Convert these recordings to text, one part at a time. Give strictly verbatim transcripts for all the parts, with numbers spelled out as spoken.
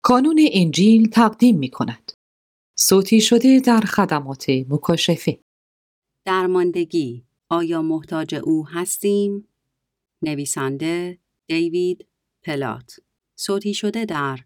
کانون انجیل تقدیم می کند. صوتی شده در خدمات مکاشفه. درماندگی، آیا محتاج او هستیم؟ نویسنده دیوید پلات. صوتی شده در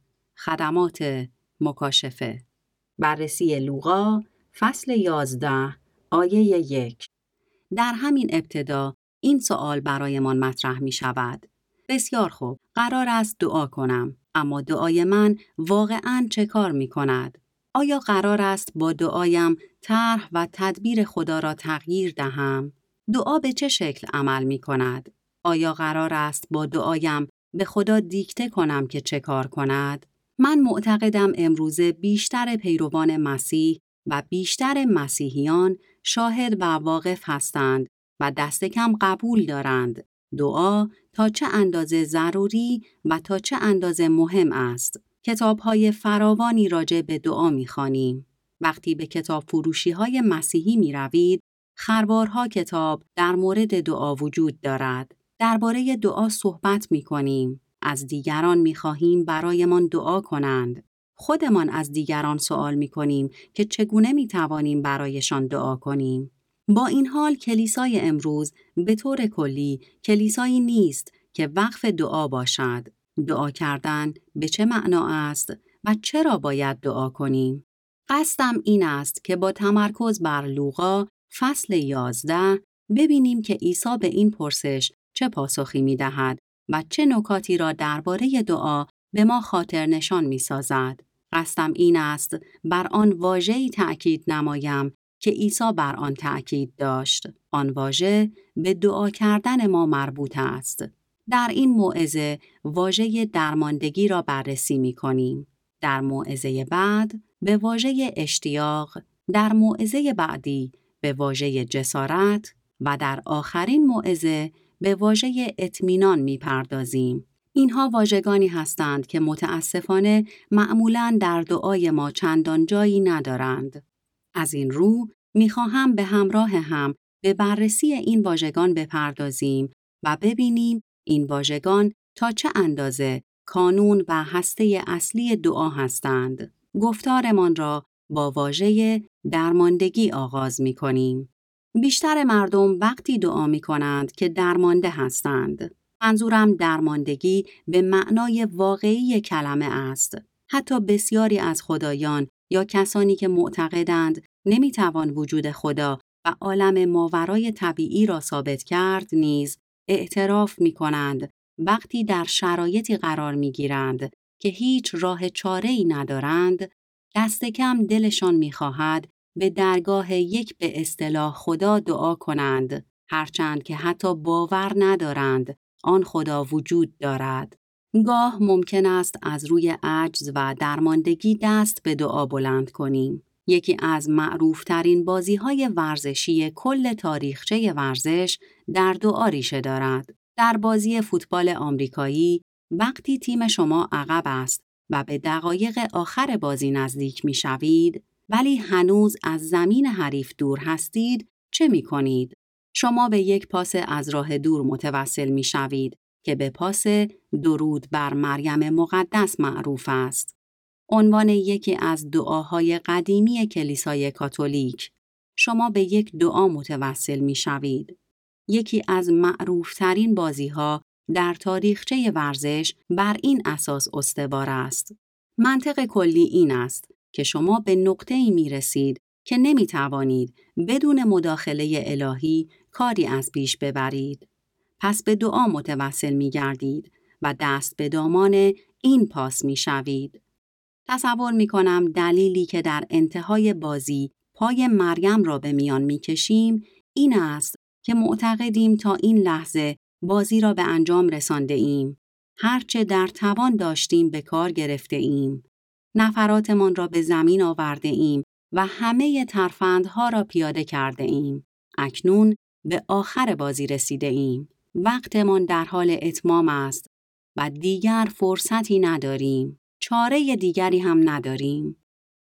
خدمات مکاشفه. بررسی لوقا فصل یازده آیه یک. در همین ابتدا این سوال برایمان مطرح می شود. بسیار خوب، قرار است دعا کنم، اما دعای من واقعاً چه کار می کند؟ آیا قرار است با دعایم طرح و تدبیر خدا را تغییر دهم؟ دعا به چه شکل عمل می کند؟ آیا قرار است با دعایم به خدا دیکته کنم که چه کار کند؟ من معتقدم امروزه بیشتر پیروان مسیح و بیشتر مسیحیان شاهد و واقف هستند و دست کم قبول دارند دعا تا چه اندازه ضروری و تا چه اندازه مهم است. کتاب‌های فراوانی راجع به دعا می‌خوانیم. وقتی به کتاب فروشی‌های مسیحی می‌روید، خروارها کتاب در مورد دعا وجود دارد. درباره دعا صحبت می‌کنیم. از دیگران می‌خواهیم برایمان دعا کنند. خودمان از دیگران سوال می‌کنیم که چگونه می‌توانیم برایشان دعا کنیم. با این حال کلیسای امروز به طور کلی کلیسایی نیست که وقف دعا باشد. دعا کردن به چه معنا است و چرا باید دعا کنیم؟ قصدم این است که با تمرکز بر لوقا فصل یازده ببینیم که عیسی به این پرسش چه پاسخی می‌دهد و چه نکاتی را درباره دعا به ما خاطر نشان می‌سازد. قصدم این است بر آن واژه‌ای تأکید نمایم که عیسی بر آن تأکید داشت. آن واژه به دعا کردن ما مربوط است. در این موعظه واژه درماندگی را بررسی می‌کنیم. در موعظه بعد به واژه اشتیاق، در موعظه بعدی به واژه جسارت و در آخرین موعظه به واژه اطمینان می‌پردازیم. اینها واژگانی هستند که متاسفانه معمولاً در دعای ما چندان جایی ندارند. از این رو می‌خواهم به همراه هم به بررسی این واژگان بپردازیم و ببینیم این واژگان تا چه اندازه کانون و هسته اصلی دعا هستند. گفتارمان را با واژه درماندگی آغاز می‌کنیم. بیشتر مردم وقتی دعا می‌کنند که درمانده هستند. منظورم درماندگی به معنای واقعی کلمه است. حتی بسیاری از خدایان یا کسانی که معتقدند نمی‌توان وجود خدا و عالم ماورای طبیعی را ثابت کرد نیز اعتراف می‌کنند وقتی در شرایطی قرار می‌گیرند که هیچ راه چاره‌ای ندارند، دست کم دلشان می‌خواهد به درگاه یک به اصطلاح خدا دعا کنند، هرچند که حتی باور ندارند آن خدا وجود دارد. گاه ممکن است از روی عجز و درماندگی دست به دعا بلند کنیم. یکی از معروفترین بازی‌های ورزشی کل تاریخچه ورزش در دعا ریشه دارد. در بازی فوتبال آمریکایی وقتی تیم شما عقب است و به دقایق آخر بازی نزدیک می‌شوید ولی هنوز از زمین حریف دور هستید، چه می‌کنید؟ شما به یک پاس از راه دور متوسل می‌شوید که به پاس درود بر مریم مقدس معروف است. عنوان یکی از دعاهای قدیمی کلیسای کاتولیک. شما به یک دعا متوسل می‌شوید. یکی از معروفترین بازی‌ها در تاریخچه ورزش بر این اساس استوار است. منطق کلی این است که شما به نقطه‌ای می‌رسید که نمی‌توانید بدون مداخله الهی کاری از پیش ببرید. پس به دعا متوسل می‌گردید و دست به دامان این پاس می‌شوید. تصور می‌کنم دلیلی که در انتهای بازی پای مریم را به میان می‌کشیم این است که معتقدیم تا این لحظه بازی را به انجام رسانده ایم. هرچه در توان داشتیم به کار گرفته ایم. نفراتمان را به زمین آورده ایم و همه ترفندها را پیاده کرده ایم. اکنون به آخر بازی رسیده ایم. وقتمان در حال اتمام است و دیگر فرصتی نداریم. چاره دیگری هم نداریم.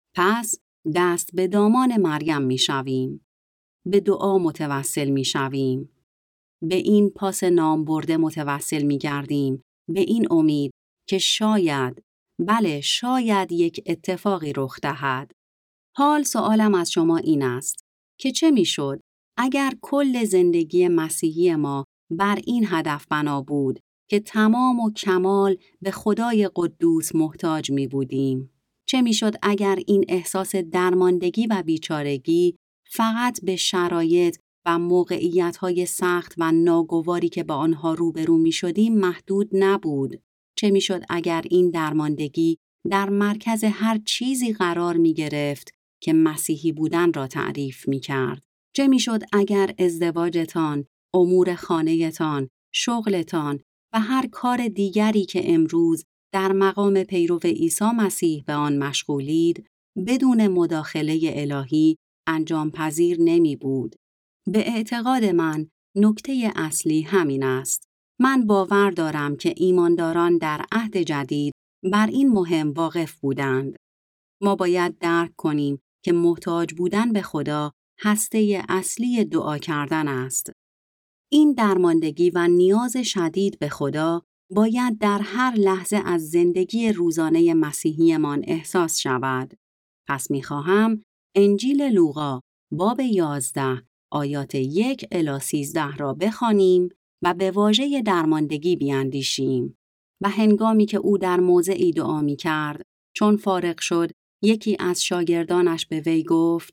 پس دست به دامان مریم می شویم. به دعا متوسل می شویم. به این پاس نام برده متوسل می گردیم. به این امید که شاید بله شاید یک اتفاقی رخ دهد. حال سوالم از شما این است که چه میشد اگر کل زندگی مسیحی ما بر این هدف بنا بود که تمام و کمال به خدای قدوس محتاج می بودیم؟ چه میشد اگر این احساس درماندگی و بیچارگی فقط به شرایط و موقعیت‌های سخت و ناگواری که با آنها روبرو می‌شدیم محدود نبود؟ چه میشد اگر این درماندگی در مرکز هر چیزی قرار می‌گرفت که مسیحی بودن را تعریف می‌کرد؟ چه میشد اگر ازدواجتان، امور خانه‌تان، شغلتان و هر کار دیگری که امروز در مقام پیرو عیسی مسیح به آن مشغولید بدون مداخله الهی انجام پذیر نمی بود؟ به اعتقاد من نکته اصلی همین است. من باور دارم که ایمانداران در عهد جدید بر این مهم واقف بودند. ما باید درک کنیم که محتاج بودن به خدا هسته اصلی دعا کردن است. این درماندگی و نیاز شدید به خدا باید در هر لحظه از زندگی روزانه مسیحیمان احساس شود. پس می‌خواهم انجیل لوقا باب یازده آیات یک الی سیزده را بخوانیم و به واژه درماندگی بیاندیشیم. و هنگامی که او در موضعی دعا می‌کرد، چون فارغ شد، یکی از شاگردانش به وی گفت: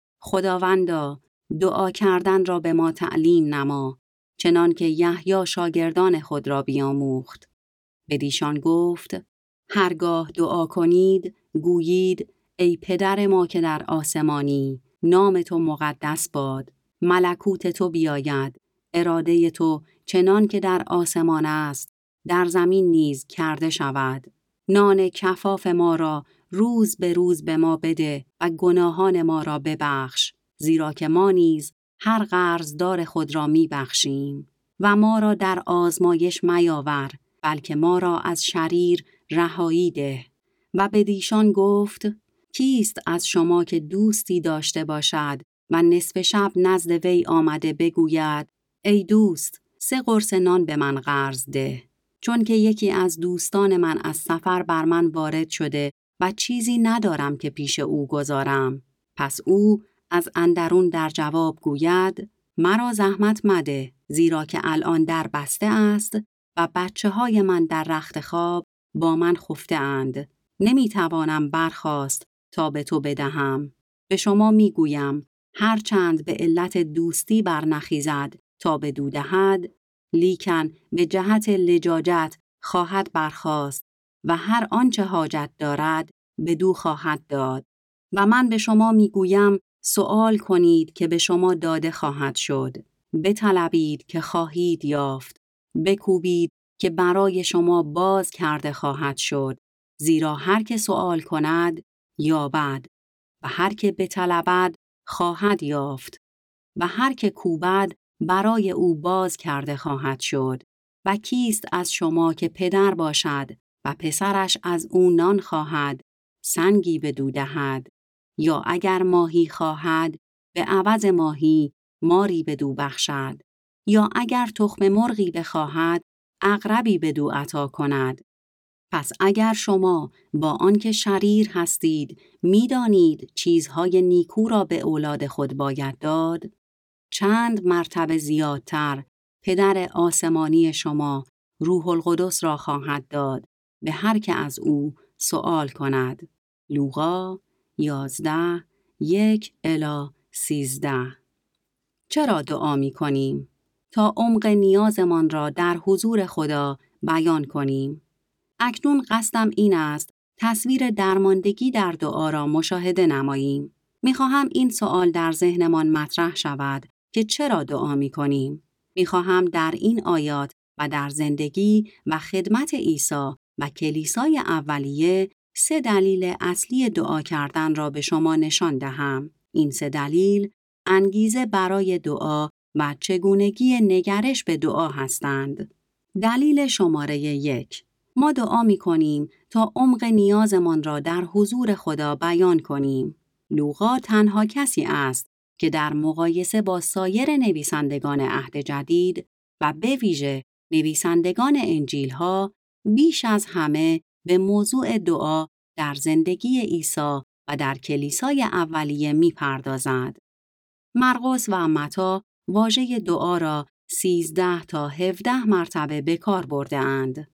خداوندا، دعا کردن را به ما تعلیم نما، چنان که یحیی شاگردان خود را بیاموخت. بدیشان گفت: هرگاه دعا کنید، گویید: ای پدر ما که در آسمانی، نام تو مقدس باد، ملکوت تو بیاید، اراده تو چنان که در آسمان است، در زمین نیز کرده شود. نان کفاف ما را روز به روز به ما بده و گناهان ما را ببخش، زیرا که ما نیز هر قرضدار خود را می بخشیم. و ما را در آزمایش میاور، بلکه ما را از شریر رهایی ده. و بدیشان گفت: کیست از شما که دوستی داشته باشد و نصف شب نزد وی آمده بگوید: ای دوست، سه قرص نان به من قرض ده، چون که یکی از دوستان من از سفر بر من وارد شده و چیزی ندارم که پیش او گذارم. پس او از اندرون در جواب گوید: مرا زحمت مده، زیرا که الان در بسته است و بچه های من در رخت خواب با من خفته اند. نمی توانم برخاست تا به تو بدهم. به شما می گویم هرچند به علت دوستی برنخیزد تا به دو دهد، لیکن به جهت لجاجت خواهد برخاست و هر آنچه حاجت دارد به دو خواهد داد. و من به شما می گویم سؤال کنید که به شما داده خواهد شد، بطلبید که خواهید یافت، بکوبید که برای شما باز کرده خواهد شد، زیرا هر که سؤال کند یابد و هر که بطلبد خواهد یافت و هر که کوبد برای او باز کرده خواهد شد. و کیست از شما که پدر باشد و پسرش از او نان خواهد سنگی بدو دهد، یا اگر ماهی خواهد به عوض ماهی ماری بدو بخشد، یا اگر تخم مرغی بخواهد عقربی بدو عطا کند؟ پس اگر شما با آنکه شریر هستید می‌دانید چیزهای نیکو را به اولاد خود باید داد، چند مرتبه زیادتر پدر آسمانی شما روح القدس را خواهد داد به هر که از او سؤال کند. لوقا یازده یک الی سیزده. چرا دعا می کنیم؟ تا عمق نیازمان را در حضور خدا بیان کنیم. اکنون قصدم این است تصویر درماندگی در دعا را مشاهده نماییم. می خواهم این سوال در ذهنمان مطرح شود که چرا دعا می کنیم؟ می خواهم در این آیات و در زندگی و خدمت عیسی و کلیسای اولیه سه دلیل اصلی دعا کردن را به شما نشان دهم. این سه دلیل انگیزه برای دعا و چگونگی نگرش به دعا هستند. دلیل شماره یک: ما دعا می کنیم تا عمق نیازمان را در حضور خدا بیان کنیم. لوقا تنها کسی است که در مقایسه با سایر نویسندگان عهد جدید و به ویژه نویسندگان انجیل‌ها بیش از همه به موضوع دعا در زندگی عیسی و در کلیسای اولیه می‌پردازد. مرقس و متی واژه دعا را سیزده تا هفده مرتبه به کار برده‌اند.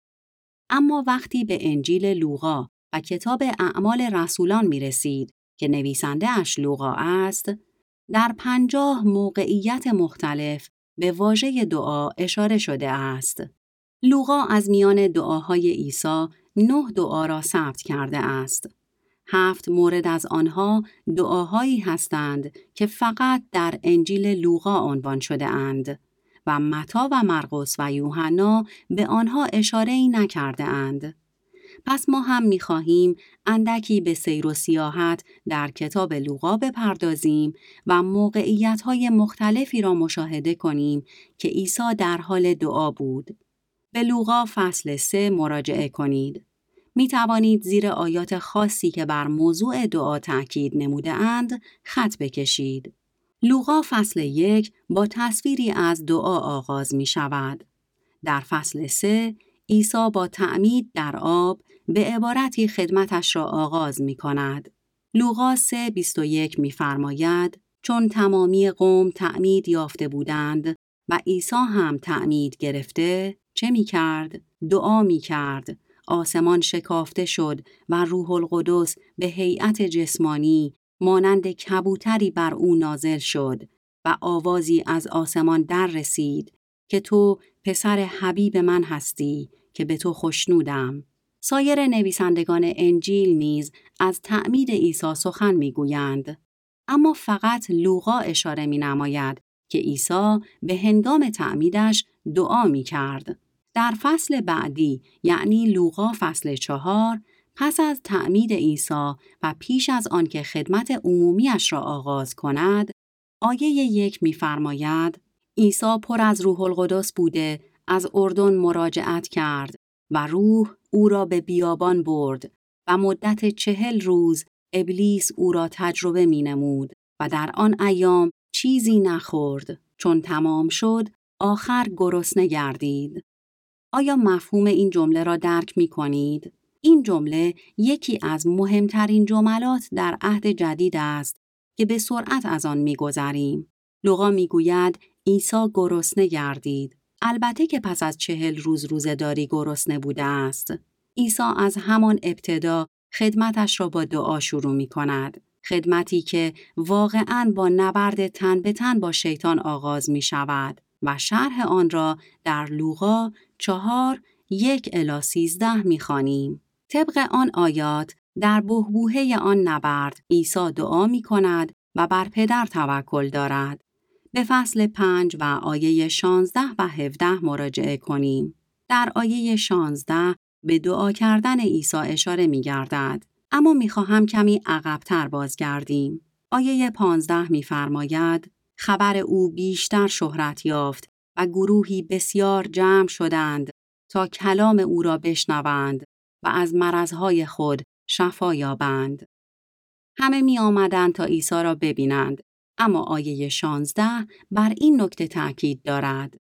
اما وقتی به انجیل لوقا و کتاب اعمال رسولان می رسید که نویسنده اش لوقا است، در پنجاه موقعیت مختلف به واژه دعا اشاره شده است. لوقا از میان دعاهای عیسی نه دعا را ثبت کرده است. هفت مورد از آنها دعاهایی هستند که فقط در انجیل لوقا عنوان شده اند و متی و مرقس و یوحنا به آنها اشاره‌ای نکرده اند. پس ما هم می‌خواهیم اندکی به سیر و سیاحت در کتاب لوقا بپردازیم و موقعیت‌های مختلفی را مشاهده کنیم که عیسی در حال دعا بود. به لوقا فصل سه مراجعه کنید. می توانید زیر آیات خاصی که بر موضوع دعا تأکید نموده اند خط بکشید. لوقا فصل یک با تصویری از دعا آغاز می شود. در فصل سه عیسی با تعمید در آب به عبارتی خدمتش را آغاز می کند. لوقا سه بیست و یک می فرماید چون تمامی قوم تعمید یافته بودند و عیسی هم تعمید گرفته چه می کرد؟ دعا می کرد. آسمان شکافته شد و روح القدس به هیئت جسمانی مانند کبوتری بر او نازل شد و آوازی از آسمان در رسید که تو پسر حبیب من هستی که به تو خوشنودم. سایر نویسندگان انجیل نیز از تعمید عیسی سخن میگویند، اما فقط لوقا اشاره می نماید که عیسی به هنگام تعمیدش دعا می کرد. در فصل بعدی یعنی لوقا فصل چهار پس از تعمید عیسی و پیش از آن که خدمت عمومیش را آغاز کند، آیه یک می‌فرماید عیسی پر از روح القدس بوده از اردن مراجعت کرد و روح او را به بیابان برد و مدت چهل روز ابلیس او را تجربه می‌نمود و در آن ایام چیزی نخورد. چون تمام شد آخر گرسنه گردید. آیا مفهوم این جمله را درک می کنید؟ این جمله یکی از مهمترین جملات در عهد جدید است که به سرعت از آن می گذریم. لوقا می گوید عیسی گرسنه گردید. البته که پس از چهل روز روزه‌داری گرسنه بوده است. عیسی از همان ابتدا خدمتش را با دعا شروع می کند. خدمتی که واقعاً با نبرد تن به تن با شیطان آغاز می شود و شرح آن را در لوقا چهار یک الی سیزده می خوانیم. طبق آن آیات در بحبوحه آن نبرد عیسی دعا می کند و بر پدر توکل دارد. به فصل پنج و آیه شانزده و هفده مراجعه کنیم. در آیه شانزده به دعا کردن عیسی اشاره می گردد. اما می خواهم کمی عقب‌تر بازگردیم. آیه پانزده می فرماید خبر او بیشتر شهرت یافت و گروهی بسیار جمع شدند تا کلام او را بشنوند و از مرضهای خود شفا یابند. همه می آمدند تا عیسی را ببینند، اما آیه شانزده بر این نکته تأکید دارد.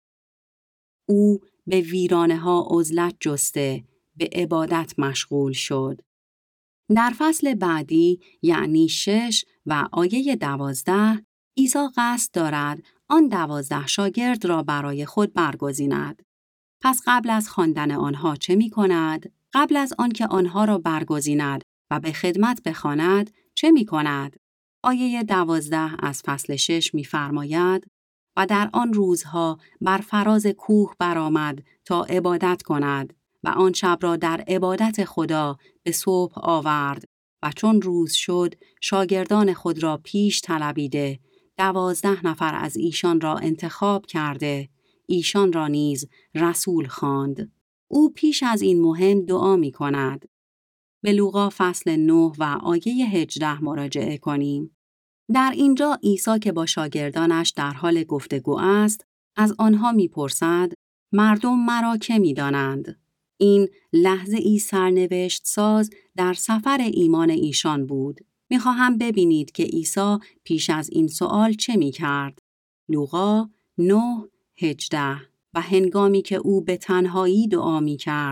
او به ویرانه ها عزلت جسته، به عبادت مشغول شد. در فصل بعدی یعنی شش و آیه دوازده عیسی قصد دارد آن دوازده شاگرد را برای خود برگزیند. پس قبل از خواندن آنها چه می کند؟ قبل از آنکه آنها را برگزیند و به خدمت بخواند چه می کند؟ آیه دوازده از فصل شش می فرماید و در آن روزها بر فراز کوه برآمد تا عبادت کند و آن شب را در عبادت خدا به صبح آورد و چون روز شد شاگردان خود را پیش طلبیده دوازده نفر از ایشان را انتخاب کرده ایشان را نیز رسول خواند. او پیش از این مهم دعا می کند. به لوقا فصل نه و آیه هجده مراجعه کنیم. در اینجا عیسی که با شاگردانش در حال گفتگو است از آنها می پرسد مردم مرا که می دانند؟ این لحظه ای سرنوشت ساز در سفر ایمان ایشان بود. می خواهم ببینید که عیسی پیش از این سوال چه می کرد. لوقا نه هجده و هنگامی که او به تنهایی دعا می کرد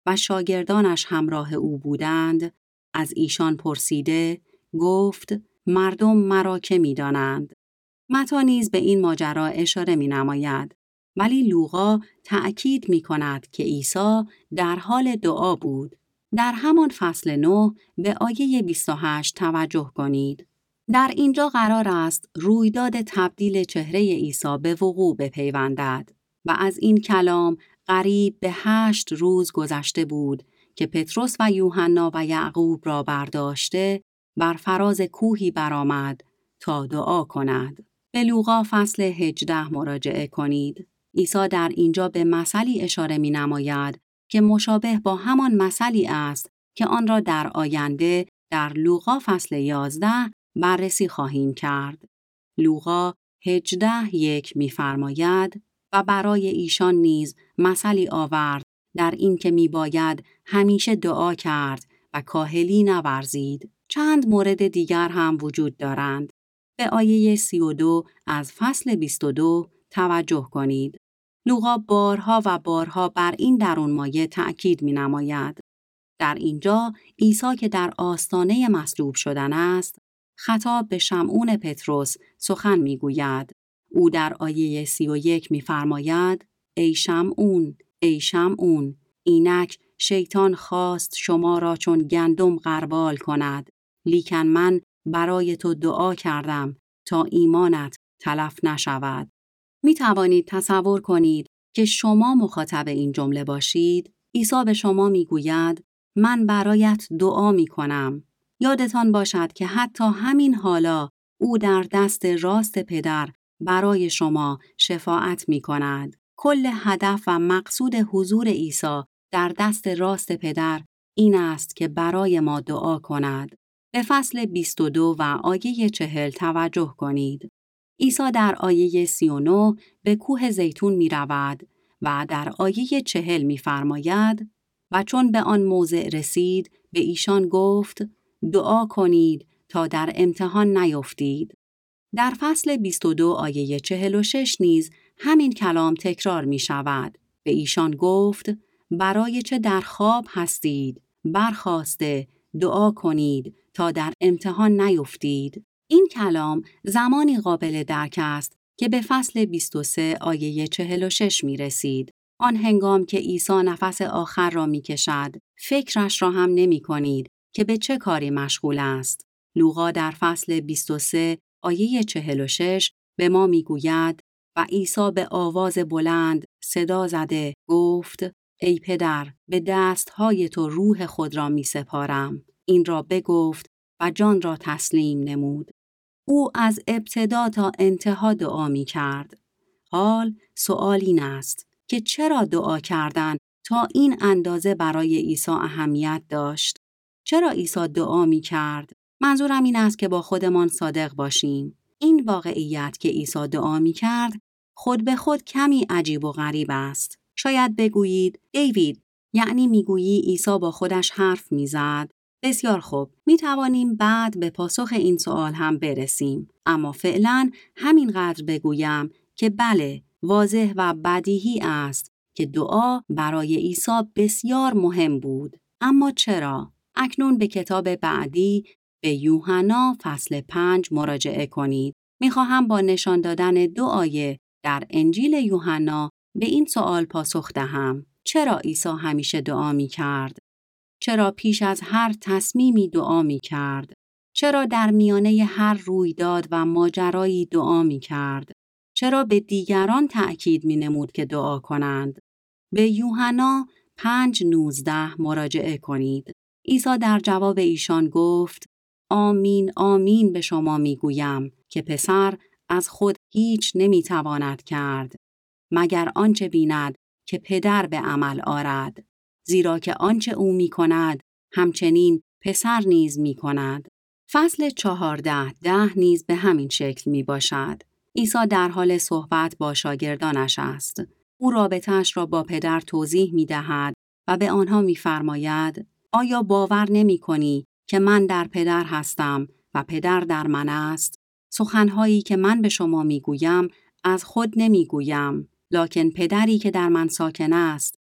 و شاگردانش همراه او بودند، از ایشان پرسیده گفت مردم مرا که می دانند. متی نیز به این ماجرا اشاره می نماید، ولی لوقا تأکید می کند که عیسی در حال دعا بود. در همان فصل نه به آیه بیست و هشت توجه کنید. در اینجا قرار است رویداد تبدیل چهره عیسی به وقوع بپیوندد و از این کلام قریب به هشت روز گذشته بود که پتروس و یوحنا و یعقوب را برداشته بر فراز کوهی برآمد تا دعا کند. به لوقا فصل هجده مراجعه کنید. عیسی در اینجا به مثلی اشاره می نماید که مشابه با همان مثلی است که آن را در آینده در لوقا فصل یازده بررسی خواهیم کرد. لوقا هجده یک می فرماید و برای ایشان نیز مثلی آورد در این که می باید همیشه دعا کرد و کاهلی نورزید. چند مورد دیگر هم وجود دارند. به آیه سی و دو از فصل بیست و دو توجه کنید. لوقا بارها و بارها بر این درون مایه تأکید می نماید. در اینجا عیسی که در آستانه مصلوب شدن است، خطاب به شمعون پتروس سخن می گوید. او در آیه سی و یک می فرماید ای شمعون، ای شمعون، اینک شیطان خواست شما را چون گندم غربال کند، لیکن من برای تو دعا کردم تا ایمانت تلف نشود. می توانید تصور کنید که شما مخاطب این جمله باشید. عیسی به شما می گوید من برایت دعا می کنم. یادتان باشد که حتی همین حالا او در دست راست پدر برای شما شفاعت می کند. کل هدف و مقصود حضور عیسی در دست راست پدر این است که برای ما دعا کند. به فصل بیست و دو و آیه چهل توجه کنید. عیسی در آیه سی و نه به کوه زیتون می رود و در آیه چهل می فرماید و چون به آن موضع رسید به ایشان گفت دعا کنید تا در امتحان نیفتید. در فصل بیست و دو آیه چهل و شش نیز همین کلام تکرار می شود. به ایشان گفت برای چه در خواب هستید؟ برخاسته دعا کنید تا در امتحان نیفتید. این کلام زمانی قابل درک است که به فصل بیست و سه آیه چهل و شش می رسید. آن هنگام که عیسی نفس آخر را می کشد، فکرش را هم نمی کنید که به چه کاری مشغول است. لوقا در فصل بیست و سه آیه چهل و شش به ما می گوید و عیسی به آواز بلند صدا زده گفت ای پدر به دستهای تو روح خود را می سپارم. این را بگفت و جان را تسلیم نمود. او از ابتدا تا انتها دعا می کرد. حال سؤال این است که چرا دعا کردن تا این اندازه برای عیسی اهمیت داشت؟ چرا عیسی دعا می کرد؟ منظورم این است که با خودمان صادق باشیم. این واقعیت که عیسی دعا می کرد خود به خود کمی عجیب و غریب است. شاید بگویید دیوید، یعنی میگویی عیسی با خودش حرف میزد؟ بسیار خوب، می توانیم بعد به پاسخ این سوال هم برسیم. اما فعلا همینقدر بگویم که بله، واضح و بدیهی است که دعا برای عیسی بسیار مهم بود. اما چرا؟ اکنون به کتاب بعدی به یوحنا فصل پنج مراجعه کنید. می خواهم با نشان دادن دو آیه در انجیل یوحنا به این سوال پاسخ دهم. چرا عیسی همیشه دعا می کرد؟ چرا پیش از هر تصمیمی دعا می کرد؟ چرا در میانه هر رویداد و ماجرایی دعا می کرد؟ چرا به دیگران تأکید می نمود که دعا کنند؟ به یوحنا پنج نوزده مراجعه کنید. عیسی در جواب ایشان گفت آمین آمین به شما می گویم که پسر از خود هیچ نمی تواند کرد مگر آنچه بیند که پدر به عمل آرد، زیرا که آنچه او می کند همچنین پسر نیز می کند. فصل چهارده ده نیز به همین شکل می باشد. عیسی در حال صحبت با شاگردانش است. او رابطه‌اش را با پدر توضیح می دهد و به آنها می فرماید آیا باور نمی کنی که من در پدر هستم و پدر در من است؟ سخنهایی که من به شما می گویم از خود نمی گویم، لکن پدری که در من ساکن است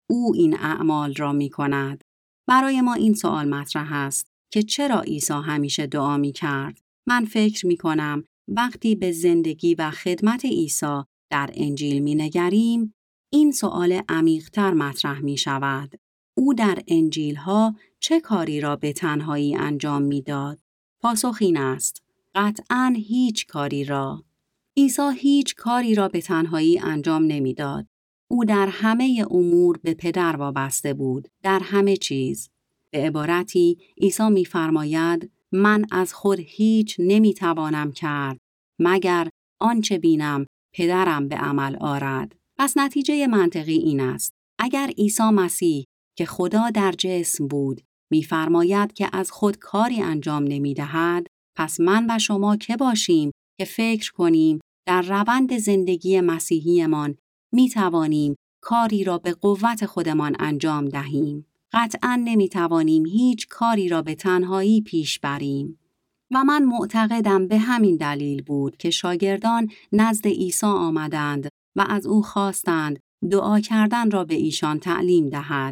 او این اعمال را می کند. برای ما این سوال مطرح است که چرا عیسی همیشه دعا می کرد؟ من فکر می کنم وقتی به زندگی و خدمت عیسی در انجیل می نگریم، این سوال عمیق‌تر مطرح می شود. او در انجیل ها چه کاری را به تنهایی انجام می داد؟ پاسخ این است: قطعاً هیچ کاری را. عیسی هیچ کاری را به تنهایی انجام نمی داد. او در همه امور به پدر وابسته بود، در همه چیز. به عبارتی عیسی می فرماید: من از خود هیچ نمی توانم کرد مگر آنچه بینم پدرم به عمل آرد. پس نتیجه منطقی این است: اگر عیسی مسیح که خدا در جسم بود می فرماید که از خود کاری انجام نمی دهد، پس من و شما که باشیم که فکر کنیم در روند زندگی مسیحیمان می توانیم کاری را به قوت خودمان انجام دهیم. قطعاً نمی توانیم هیچ کاری را به تنهایی پیش بریم. و من معتقدم به همین دلیل بود که شاگردان نزد عیسی آمدند و از او خواستند دعا کردن را به ایشان تعلیم دهد.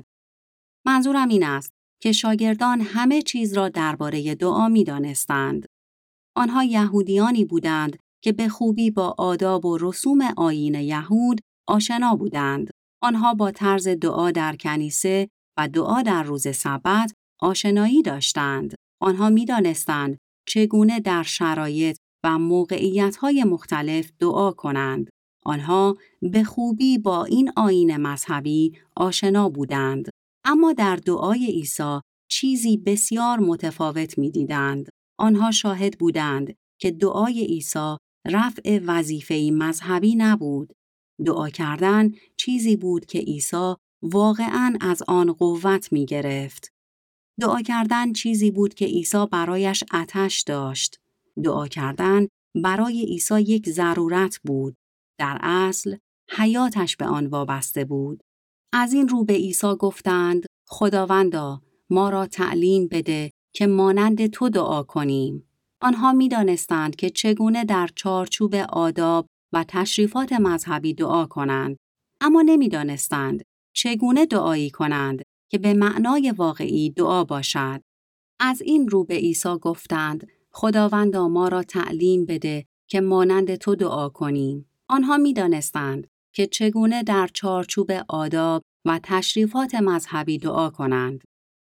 منظورم این است که شاگردان همه چیز را درباره دعا می دانستند. آنها یهودیانی بودند که به خوبی با آداب و رسوم آیین یهود آشنا بودند. آنها با طرز دعا در کنیسه و دعا در روز سبت آشنایی داشتند. آنها می دانستند چگونه در شرایط و موقعیت‌های مختلف دعا کنند. آنها به خوبی با این آیین مذهبی آشنا بودند. اما در دعای عیسی چیزی بسیار متفاوت می دیدند. آنها شاهد بودند که دعای عیسی رفع وظیفه‌ای مذهبی نبود. دعا کردن چیزی بود که عیسی واقعاً از آن قوت می گرفت. دعا کردن چیزی بود که عیسی برایش آتش داشت. دعا کردن برای عیسی یک ضرورت بود. در اصل حیاتش به آن وابسته بود. از این رو به عیسی گفتند: خداوندا ما را تعلیم بده که مانند تو دعا کنیم. آنها می دانستند که چگونه در چارچوب آداب و تشریفات مذهبی دعا کنند، اما نمی دانستند چگونه دعایی کنند که به معنای واقعی دعا باشد. از این رو به عیسی گفتند: خداوندا ما را تعلیم بده که مانند تو دعا کنیم. آنها می دانستند که چگونه در چارچوب آداب و تشریفات مذهبی دعا کنند.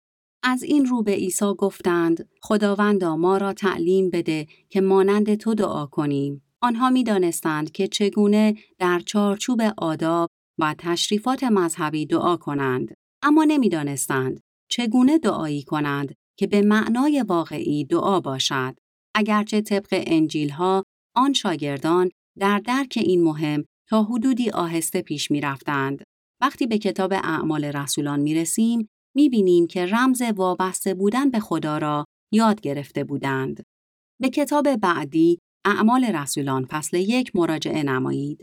از این رو به عیسی گفتند: خداوندا ما را تعلیم بده که مانند تو دعا کنیم. آنها می دانستند که چگونه در چارچوب آداب و تشریفات مذهبی دعا کنند، اما نمی دانستند چگونه دعایی کنند که به معنای واقعی دعا باشد. اگرچه طبق انجیل ها آن شاگردان در درک این مهم تا حدودی آهسته پیش می رفتند. وقتی به کتاب اعمال رسولان می رسیم، می بینیم که رمز وابسته بودن به خدا را یاد گرفته بودند. به کتاب بعدی اعمال رسولان فصل یک مراجعه نمایید.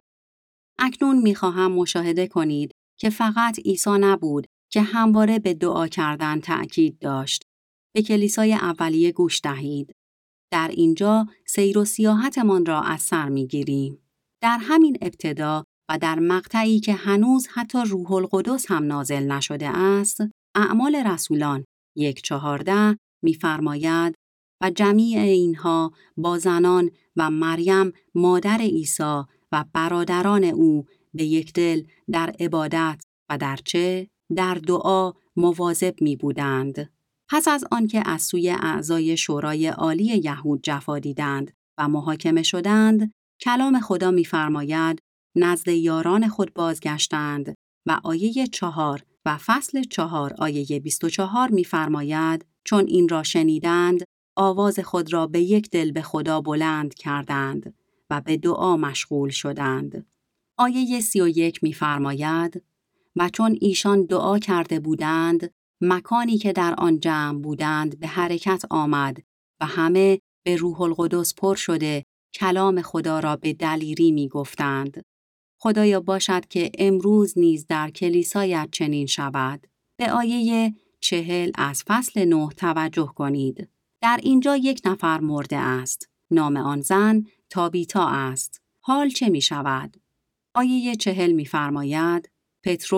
اکنون می خواهم مشاهده کنید که فقط عیسی نبود که همواره به دعا کردن تأکید داشت. به کلیسای اولیه گوش دهید. در اینجا سیر و سیاحتمان را از سر می گیریم. در همین ابتدا و در مقطعی که هنوز حتی روح القدس هم نازل نشده است، اعمال رسولان یک چهارده می‌فرماید: و جمیع اینها با زنان و مریم مادر عیسی و برادران او به یک دل در عبادت و در چه؟ در دعا مواظب می بودند. پس از آنکه از سوی اعضای شورای عالی یهود جفا دیدند و محاکمه شدند، کلام خدا می‌فرماید نزد یاران خود بازگشتند و آیه چهار و فصل چهار آیه بیست و چهار می‌فرماید چون این را شنیدند آواز خود را به یک دل به خدا بلند کردند و به دعا مشغول شدند. آیه سی و یک می‌فرماید و چون ایشان دعا کرده بودند مکانی که در آن جمع بودند به حرکت آمد و همه به روح القدس پر شده کلام خدا را به دلیری می گفتند. خدایا باشد که امروز نیز در کلیسایت چنین شود. به آیه چهل از فصل نه توجه کنید. در اینجا یک نفر مرده است. نام آن زن تابیتا است. حال چه می شود؟ آیه چهل می فرماید پتروس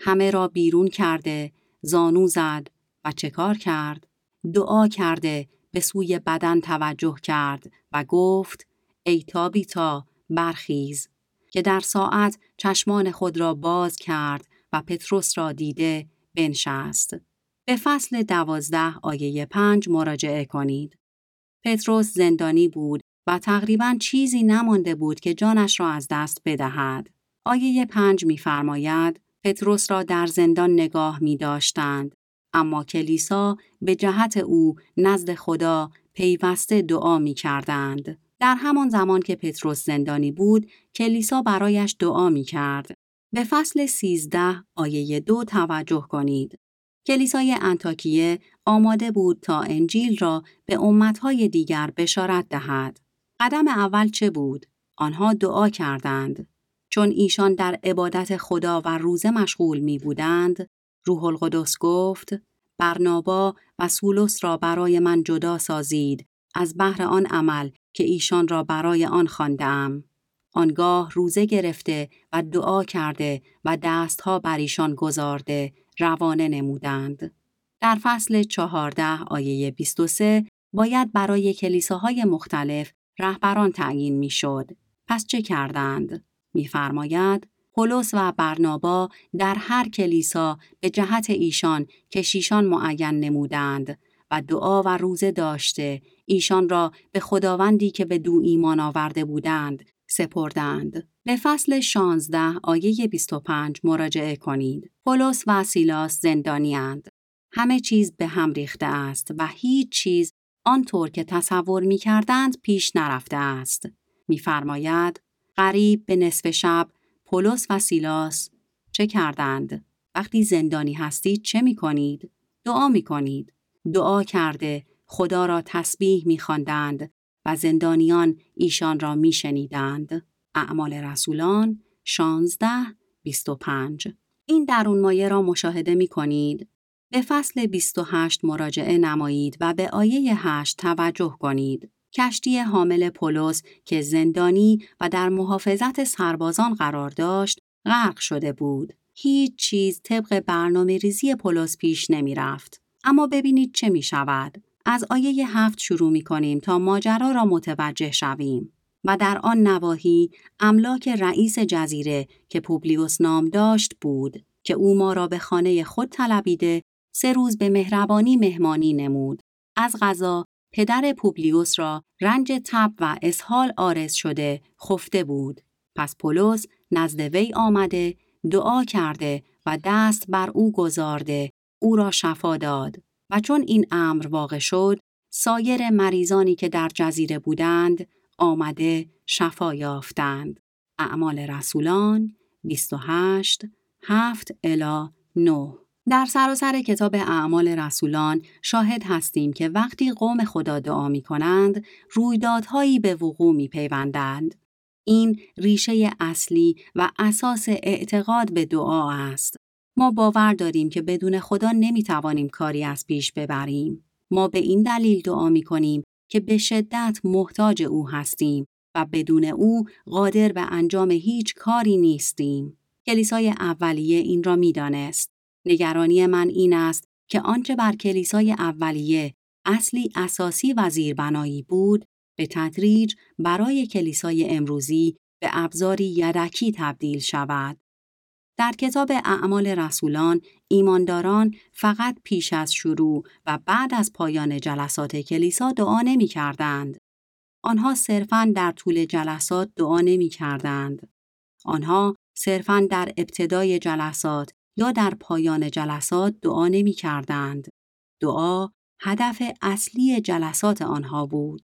همه را بیرون کرده، زانو زد و چه کار کرد؟ دعا کرده به سوی بدن توجه کرد و گفت ای تابیتا برخیز، که در ساعت چشمان خود را باز کرد و پتروس را دیده بنشست. به فصل دوازده آیه پنج مراجعه کنید. پتروس زندانی بود و تقریباً چیزی نمانده بود که جانش را از دست بدهد. آیه پنج می‌فرماید پتروس را در زندان نگاه می‌داشتند، اما کلیسا به جهت او نزد خدا پیوسته دعا می‌کردند. در همان زمان که پتروس زندانی بود، کلیسا برایش دعا می‌کرد. به فصل سیزده آیه دو توجه کنید. کلیسای انطاکیه آماده بود تا انجیل را به امتهای دیگر بشارت دهد. قدم اول چه بود؟ آنها دعا کردند. چون ایشان در عبادت خدا و روزه مشغول می بودند، روح القدس گفت برنابا و سولس را برای من جدا سازید از بهر آن عمل که ایشان را برای آن خوانده‌ام. آنگاه روزه گرفته و دعا کرده و دستها بر ایشان گذارده روانه نمودند. در فصل چهارده آیه بیست و سه باید برای کلیساهای مختلف رهبران تعیین میشد. پس چه کردند؟ می‌فرماید پولس و برنابا در هر کلیسا به جهت ایشان کشیشان معین نمودند و دعا و روزه داشته ایشان را به خداوندی که به دو ایمان آورده بودند سپردند. به فصل شانزده آیه بیست و پنج مراجعه کنید. پولس و سیلاس زندانی‌اند. همه چیز به هم ریخته است و هیچ چیز آنطور که تصور می کردند پیش نرفته است. می‌فرماید قریب به نصف شب پولس و سیلاس چه کردند؟ وقتی زندانی هستید چه می کنید؟ دعا می کنید. دعا کرده خدا را تسبیح می خواندند و زندانیان ایشان را می شنیدند. اعمال رسولان شانزده بیست و پنج. این درون مایه را مشاهده می کنید. به فصل بیست و هشت مراجعه نمایید و به آیه هشت توجه کنید. کشتی حامل پولس که زندانی و در محافظت سربازان قرار داشت، غرق شده بود. هیچ چیز طبق برنامه ریزی پولس پیش نمی رفت. اما ببینید چه می شود. از آیه هفت شروع می کنیم تا ماجرا را متوجه شویم. و در آن نواحی املاک رئیس جزیره که پوبلیوس نام داشت بود که او ما را به خانه خود طلبیده سه روز به مهربانی مهمانی نمود. از قضا پدر پوبلیوس را رنج تب و اسهال عارض شده خفته بود. پس پولس نزد وی آمده، دعا کرده و دست بر او گذارده، او را شفا داد. و چون این امر واقع شد، سایر مریضانی که در جزیره بودند، آمده شفا یافتند. اعمال رسولان بیست و هشت هفت الی نه. در سراسر کتاب اعمال رسولان شاهد هستیم که وقتی قوم خدا دعا می کنند، رویدادهایی به وقوع می پیوندند. این ریشه اصلی و اساس اعتقاد به دعا است. ما باور داریم که بدون خدا نمی توانیم کاری از پیش ببریم. ما به این دلیل دعا می کنیم که به شدت محتاج او هستیم و بدون او قادر به انجام هیچ کاری نیستیم. کلیسای اولیه این را می دانست. نگرانی من این است که آنچه بر کلیسای اولیه اصلی اساسی و زیربنایی بود، به تدریج برای کلیسای امروزی به ابزاری یدکی تبدیل شود. در کتاب اعمال رسولان، ایمانداران فقط پیش از شروع و بعد از پایان جلسات کلیسا دعا نمی کردند. آنها صرفاً در طول جلسات دعا نمی کردند. آنها صرفاً در ابتدای جلسات یا در پایان جلسات دعا نمی کردند. دعا هدف اصلی جلسات آنها بود.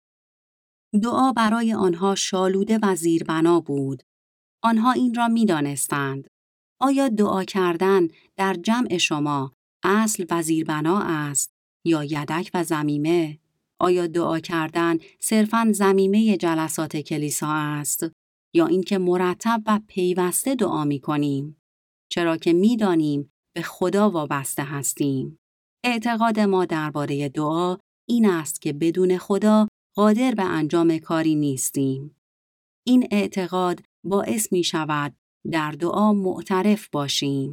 دعا برای آنها شالوده و زیربنا بود. آنها این را می دانستند. آیا دعا کردن در جمع شما اصل و زیربنا است یا یدک و ضمیمه؟ آیا دعا کردن صرفاً ضمیمه جلسات کلیسا است یا اینکه مرتب و پیوسته دعا می کنیم؟ چرا که می دانیم به خدا وابسته هستیم. اعتقاد ما درباره دعا این است که بدون خدا قادر به انجام کاری نیستیم. این اعتقاد باعث می شود در دعا معترف باشیم.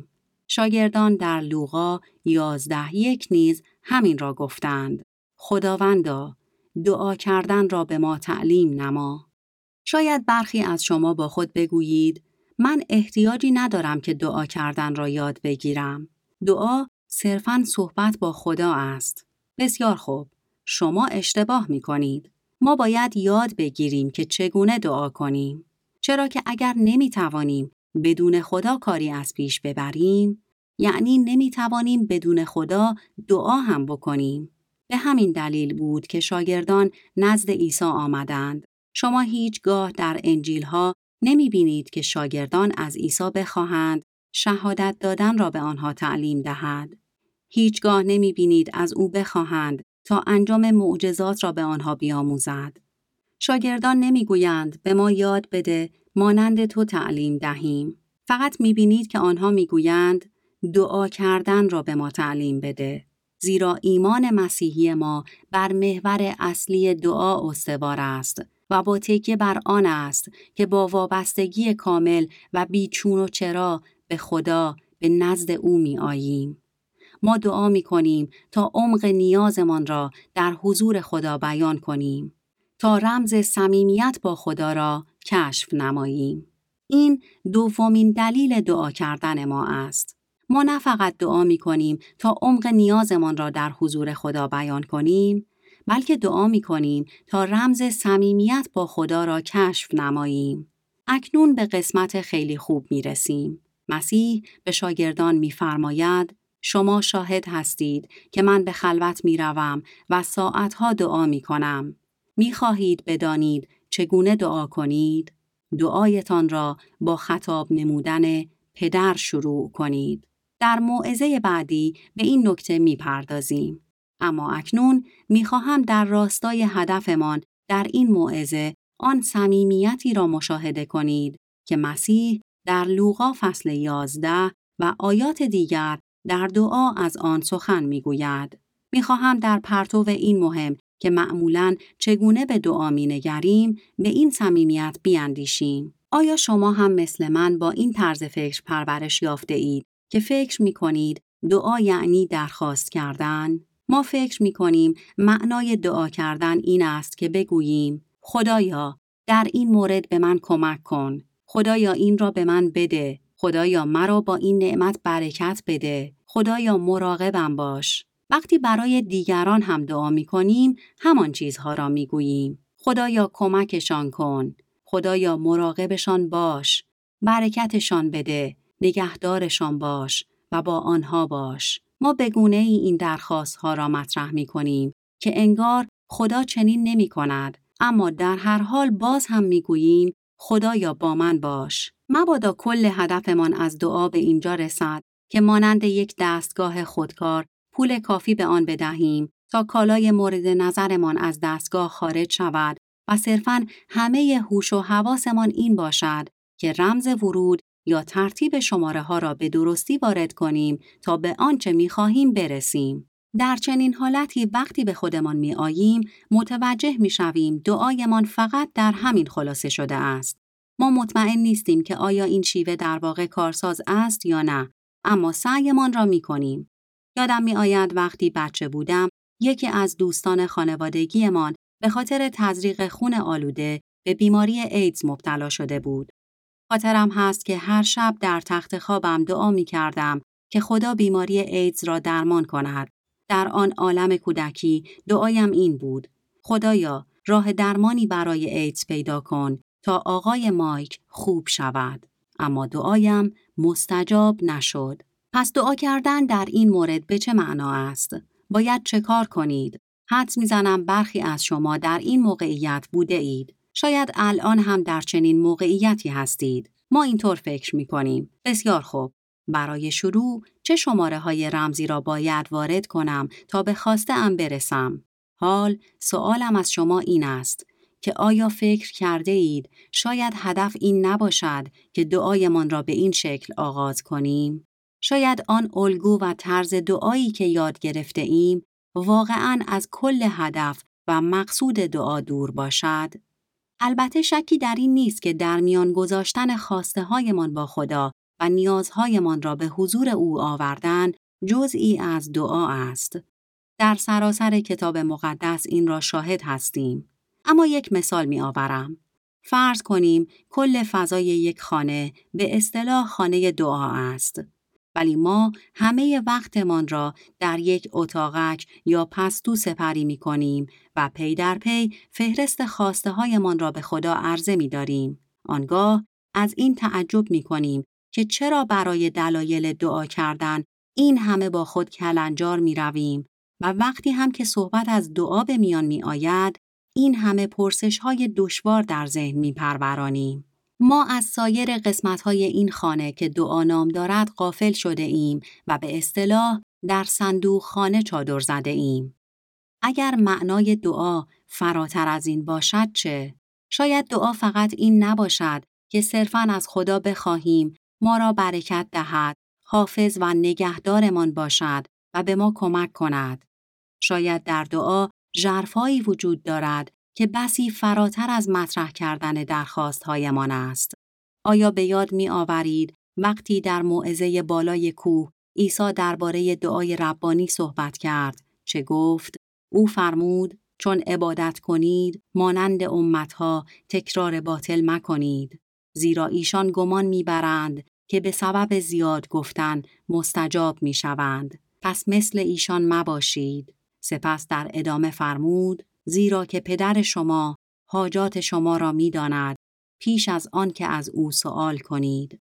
شاگردان در لوقا یازده یک نیز همین را گفتند. خداوندا، دعا کردن را به ما تعلیم نما. شاید برخی از شما با خود بگویید من احتیاجی ندارم که دعا کردن را یاد بگیرم. دعا صرفاً صحبت با خدا است. بسیار خوب. شما اشتباه می کنید. ما باید یاد بگیریم که چگونه دعا کنیم. چرا که اگر نمی توانیم بدون خدا کاری از پیش ببریم، یعنی نمی توانیم بدون خدا دعا هم بکنیم. به همین دلیل بود که شاگردان نزد عیسی آمدند. شما هیچگاه در انجیل‌ها نمی بینید که شاگردان از عیسی بخواهند شهادت دادن را به آنها تعلیم دهد. هیچگاه نمی بینید از او بخواهند تا انجام معجزات را به آنها بیاموزد. شاگردان نمی گویند به ما یاد بده مانند تو تعلیم دهیم. فقط می بینید که آنها می گویند دعا کردن را به ما تعلیم بده. زیرا ایمان مسیحی ما بر محور اصلی دعا استوار است و با تکیه بر آن است که با وابستگی کامل و بیچون و چرا به خدا به نزد او می آییم. ما دعا می کنیم تا عمق نیازمان را در حضور خدا بیان کنیم، تا رمز صمیمیت با خدا را کشف نماییم. این دومین دلیل دعا کردن ما است. ما نه فقط دعا می کنیم تا عمق نیازمان را در حضور خدا بیان کنیم، بلکه دعا می کنیم تا رمز صمیمیت با خدا را کشف نماییم. اکنون به قسمت خیلی خوب می رسیم. مسیح به شاگردان می فرماید شما شاهد هستید که من به خلوت می روم و ساعتها دعا می کنم. می خواهید بدانید چگونه دعا کنید؟ دعایتان را با خطاب نمودن پدر شروع کنید. در موعظه بعدی به این نکته می پردازیم. اما اکنون می خواهم در راستای هدفمان در این موعظه آن صمیمیتی را مشاهده کنید که مسیح در لوقا فصل یازده و آیات دیگر در دعا از آن سخن می گوید. می خواهم در پرتو این مهم که معمولاً چگونه به دعا می نگریم به این صمیمیت بیاندیشیم. آیا شما هم مثل من با این طرز فکر پرورش یافته اید که فکر می کنید دعا یعنی درخواست کردن؟ ما فکر می کنیم معنای دعا کردن این است که بگوییم خدایا در این مورد به من کمک کن. خدایا این را به من بده. خدایا مرا با این نعمت برکت بده. خدایا مراقبم باش. وقتی برای دیگران هم دعا می کنیم همان چیزها را می گوییم. خدایا کمکشان کن. خدایا مراقبشان باش. برکتشان بده. نگهدارشان باش و با آنها باش. ما به گونه ای این درخواست ها را مطرح می کنیم که انگار خدا چنین نمی کند، اما در هر حال باز هم می گوییم خدایا با من باش. مبادا کل هدفمان از دعا به اینجا رسد که مانند یک دستگاه خودکار پول کافی به آن بدهیم تا کالای مورد نظرمان از دستگاه خارج شود و صرفاً همه هوش و حواسمان این باشد که رمز ورود یا ترتیب شماره ها را به درستی وارد کنیم تا به آنچه می خواهیم برسیم. در چنین حالتی وقتی به خودمان می آییم متوجه می شویم دعایمان فقط در همین خلاصه شده است. ما مطمئن نیستیم که آیا این شیوه در واقع کارساز است یا نه، اما سعیمان را می کنیم. یادم می آید وقتی بچه بودم یکی از دوستان خانوادگیمان به خاطر تزریق خون آلوده به بیماری ایدز مبتلا شده بود. خاطرم هست که هر شب در تخت خوابم دعا می کردم که خدا بیماری ایدز را درمان کند. در آن عالم کودکی دعایم این بود: خدایا راه درمانی برای ایدز پیدا کن تا آقای مایک خوب شود. اما دعایم مستجاب نشد. پس دعا کردن در این مورد به چه معنا است؟ باید چه کار کنید؟ حدس میزنم برخی از شما در این موقعیت بوده اید. شاید الان هم در چنین موقعیتی هستید. ما اینطور فکر می کنیم. بسیار خوب. برای شروع چه شماره های رمزی را باید وارد کنم تا به خواسته ام برسم؟ حال سوالم از شما این است که آیا فکر کرده اید شاید هدف این نباشد که دعایمان را به این شکل آغاز کنیم؟ شاید آن الگو و طرز دعایی که یاد گرفته ایم واقعاً از کل هدف و مقصود دعا دور باشد؟ البته شکی در این نیست که در میان گذاشتن خواسته هایمان با خدا و نیازهایمان را به حضور او آوردن جزئی از دعا است. در سراسر کتاب مقدس این را شاهد هستیم. اما یک مثال می آورم. فرض کنیم کل فضای یک خانه به اصطلاح خانه دعا است. ولی ما همه وقتمان را در یک اتاقک یا پستو سپری می کنیم و پی در پی فهرست خواسته هایمان را به خدا عرضه می داریم. آنگاه از این تعجب می کنیم که چرا برای دلایل دعا کردن این همه با خود کلنجار می رویم و وقتی هم که صحبت از دعا به میان می آید این همه پرسش های دشوار در ذهن می پرورانیم. ما از سایر قسمت های این خانه که دعا نام دارد غافل شده ایم و به اصطلاح در صندوق خانه چادر زده ایم. اگر معنای دعا فراتر از این باشد چه؟ شاید دعا فقط این نباشد که صرفاً از خدا بخواهیم ما را برکت دهد، حافظ و نگهدارمان باشد و به ما کمک کند. شاید در دعا ژرفایی وجود دارد که بسی فراتر از مطرح کردن درخواست‌هایمان است. آیا به یاد می آورید وقتی در موعظه بالای کوه عیسی درباره دعای ربانی صحبت کرد چه گفت؟ او فرمود چون عبادت کنید مانند امتها تکرار باطل مکنید، زیرا ایشان گمان می‌برند که به سبب زیاد گفتن مستجاب می‌شوند. پس مثل ایشان مباشید. سپس در ادامه فرمود زیرا که پدر شما حاجات شما را می‌داند پیش از آن که از او سؤال کنید.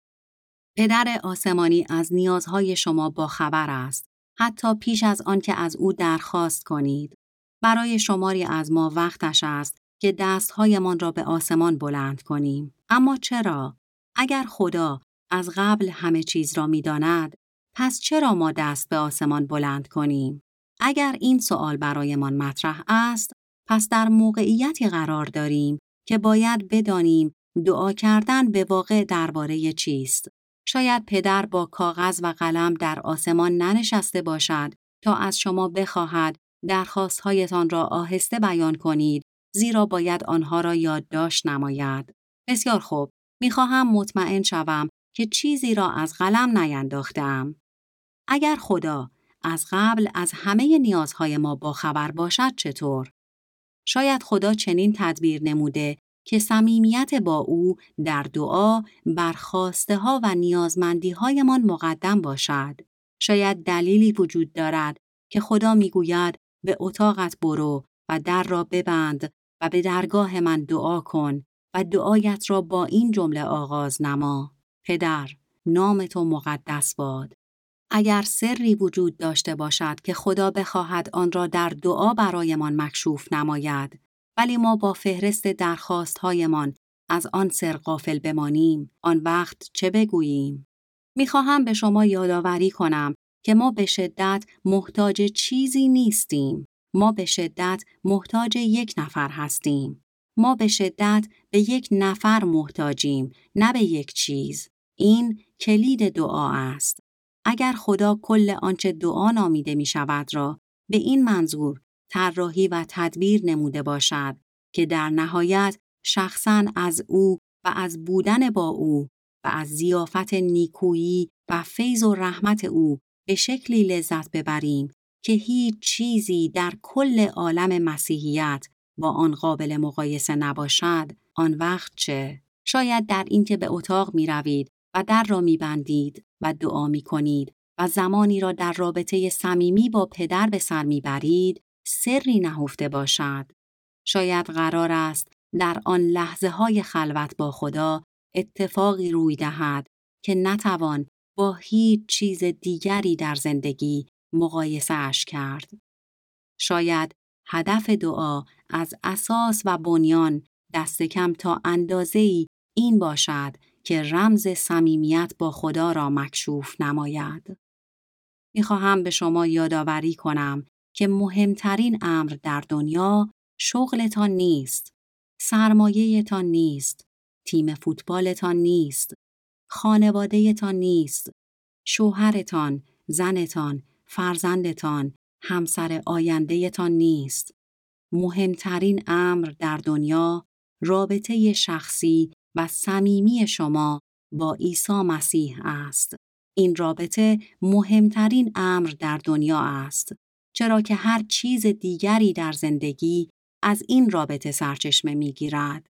پدر آسمانی از نیازهای شما باخبر است، حتی پیش از آن که از او درخواست کنید. برای شماری از ما وقتش است که دستهایمان را به آسمان بلند کنیم. اما چرا؟ اگر خدا از قبل همه چیز را می‌داند، پس چرا ما دست به آسمان بلند کنیم؟ اگر این سؤال برایمان مطرح است، پس در موقعیتی قرار داریم که باید بدانیم دعا کردن به واقع درباره چیست. شاید پدر با کاغذ و قلم در آسمان ننشسته باشد تا از شما بخواهد درخواست‌هایتان را آهسته بیان کنید، زیرا باید آنها را یادداشت نماید. بسیار خوب، می‌خواهم مطمئن شوم که چیزی را از قلم نینداخته‌ام. اگر خدا از قبل از همه نیازهای ما باخبر باشد چطور؟ شاید خدا چنین تدبیر نموده که صمیمیت با او در دعا بر خواسته ها و نیازمندی هایمان مقدم باشد. شاید دلیلی وجود دارد که خدا میگوید به اتاقت برو و در را ببند و به درگاه من دعا کن و دعایت را با این جمله آغاز نما: پدر، نام تو مقدس باد. اگر سری وجود داشته باشد که خدا بخواهد آن را در دعا برایمان مکشوف نماید، ولی ما با فهرست درخواست‌هایمان از آن سر غافل بمانیم، آن وقت چه بگوییم؟ می‌خواهم به شما یادآوری کنم که ما به شدت محتاج چیزی نیستیم. ما به شدت محتاج یک نفر هستیم. ما به شدت به یک نفر محتاجیم، نه به یک چیز. این کلید دعا است. اگر خدا کل آنچه دعا نامیده می شود را به این منظور طراحی و تدبیر نموده باشد که در نهایت شخصاً از او و از بودن با او و از ضیافت نیکویی و فیض و رحمت او به شکلی لذت ببریم که هیچ چیزی در کل عالم مسیحیت با آن قابل مقایسه نباشد، آن وقت چه؟ شاید در این که به اتاق می روید و در را می بندید و دعا می کنید و زمانی را در رابطه صمیمی با پدر به سر می برید، سری نهفته باشد. شاید قرار است در آن لحظه های خلوت با خدا اتفاقی روی دهد که نتوان با هیچ چیز دیگری در زندگی مقایسه اش کرد. شاید هدف دعا از اساس و بنیان دست کم تا اندازه‌ای این باشد که رمز صمیمیت با خدا را مکشوف نماید. می‌خواهم به شما یادآوری کنم که مهمترین امر در دنیا شغلتان نیست، سرمایه‌تان نیست، تیم فوتبالتان نیست، خانواده‌تان نیست، شوهرتان، زنتان، فرزندتان، همسر آینده‌تان نیست. مهمترین امر در دنیا رابطه شخصی و صمیمی شما با عیسی مسیح است. این رابطه مهمترین امر در دنیا است، چرا که هر چیز دیگری در زندگی از این رابطه سرچشمه می گیرد.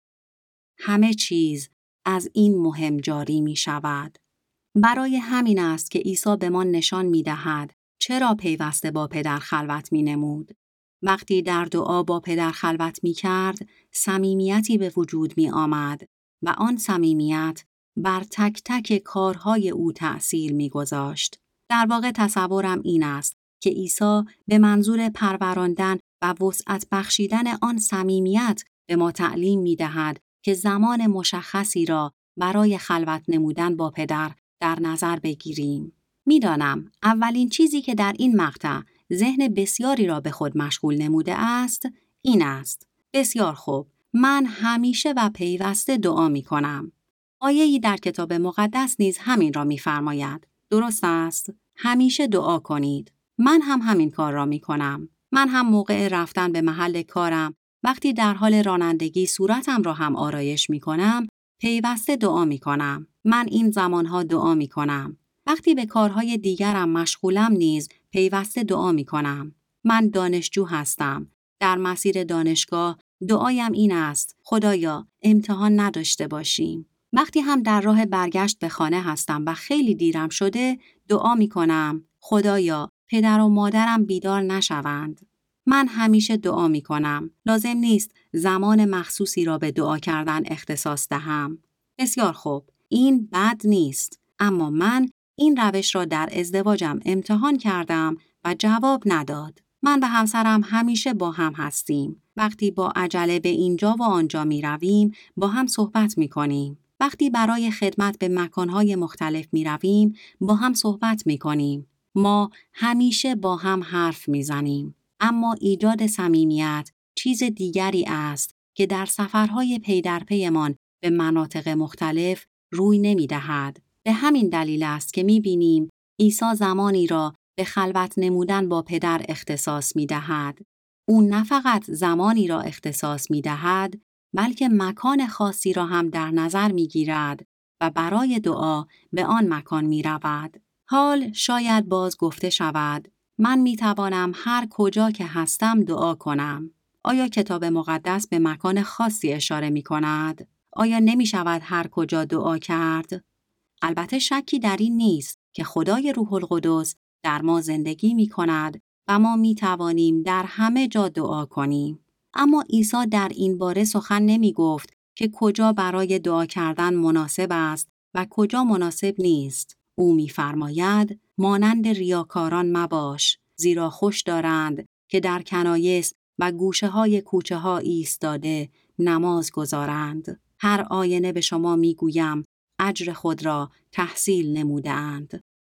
همه چیز از این مهم جاری می شود. برای همین است که عیسی به ما نشان می دهد چرا پیوسته با پدر خلوت می نمود. وقتی در دعا با پدر خلوت می کرد، صمیمیتی به وجود می آمد و آن صمیمیت بر تک تک کارهای او تأثیر می گذاشت. در واقع تصورم این است که عیسی به منظور پروراندن و وسعت بخشیدن آن صمیمیت به ما تعلیم می دهد که زمان مشخصی را برای خلوت نمودن با پدر در نظر بگیریم. می دانم اولین چیزی که در این مقطع ذهن بسیاری را به خود مشغول نموده است، این است: بسیار خوب، من همیشه و پیوسته دعا می کنم. آیه‌ای در کتاب مقدس نیز همین را می فرماید. درست است؟ همیشه دعا کنید. من هم همین کار را می کنم. من هم موقع رفتن به محل کارم، وقتی در حال رانندگی صورتم را هم آرایش می کنم، پیوسته دعا می کنم. من این زمانها دعا می کنم. وقتی به کارهای دیگرم مشغولم نیز پیوسته دعا می کنم. من دانشجو هستم. در مسیر دانشگاه دعایم این است: خدایا امتحان نداشته باشیم. وقتی هم در راه برگشت به خانه هستم و خیلی دیرم شده، دعا می کنم: خدایا پدر و مادرم بیدار نشوند. من همیشه دعا می کنم. لازم نیست زمان مخصوصی را به دعا کردن اختصاص دهم. بسیار خوب، این بد نیست. اما من این روش را در ازدواجم امتحان کردم و جواب نداد. من و همسرم همیشه با هم هستیم. وقتی با عجله به اینجا و آنجا می رویم، با هم صحبت می کنیم. وقتی برای خدمت به مکانهای مختلف می رویم، با هم صحبت می کنیم. ما همیشه با هم حرف می زنیم. اما ایجاد صمیمیت چیز دیگری است که در سفرهای پی در پیمان به مناطق مختلف روی نمی دهد. به همین دلیل است که می بینیم عیسی زمانی را به خلوت نمودن با پدر اختصاص می دهد. او نه فقط زمانی را اختصاص می دهد، بلکه مکان خاصی را هم در نظر می گیرد و برای دعا به آن مکان می رود. حال شاید باز گفته شود: من می توانم هر کجا که هستم دعا کنم. آیا کتاب مقدس به مکان خاصی اشاره می کند؟ آیا نمی شود هر کجا دعا کرد؟ البته شکی در این نیست که خدای روح القدس در ما زندگی می کند و ما می توانیم در همه جا دعا کنیم. اما عیسی در این باره سخن نمی گفت که کجا برای دعا کردن مناسب است و کجا مناسب نیست. او می فرماید: مانند ریاکاران مباش، زیرا خوش دارند که در کنایس و گوشه های کوچه ها ایستاده نماز گذارند. هر آینه به شما می گویم اجر خود را تحصیل نموده‌اند.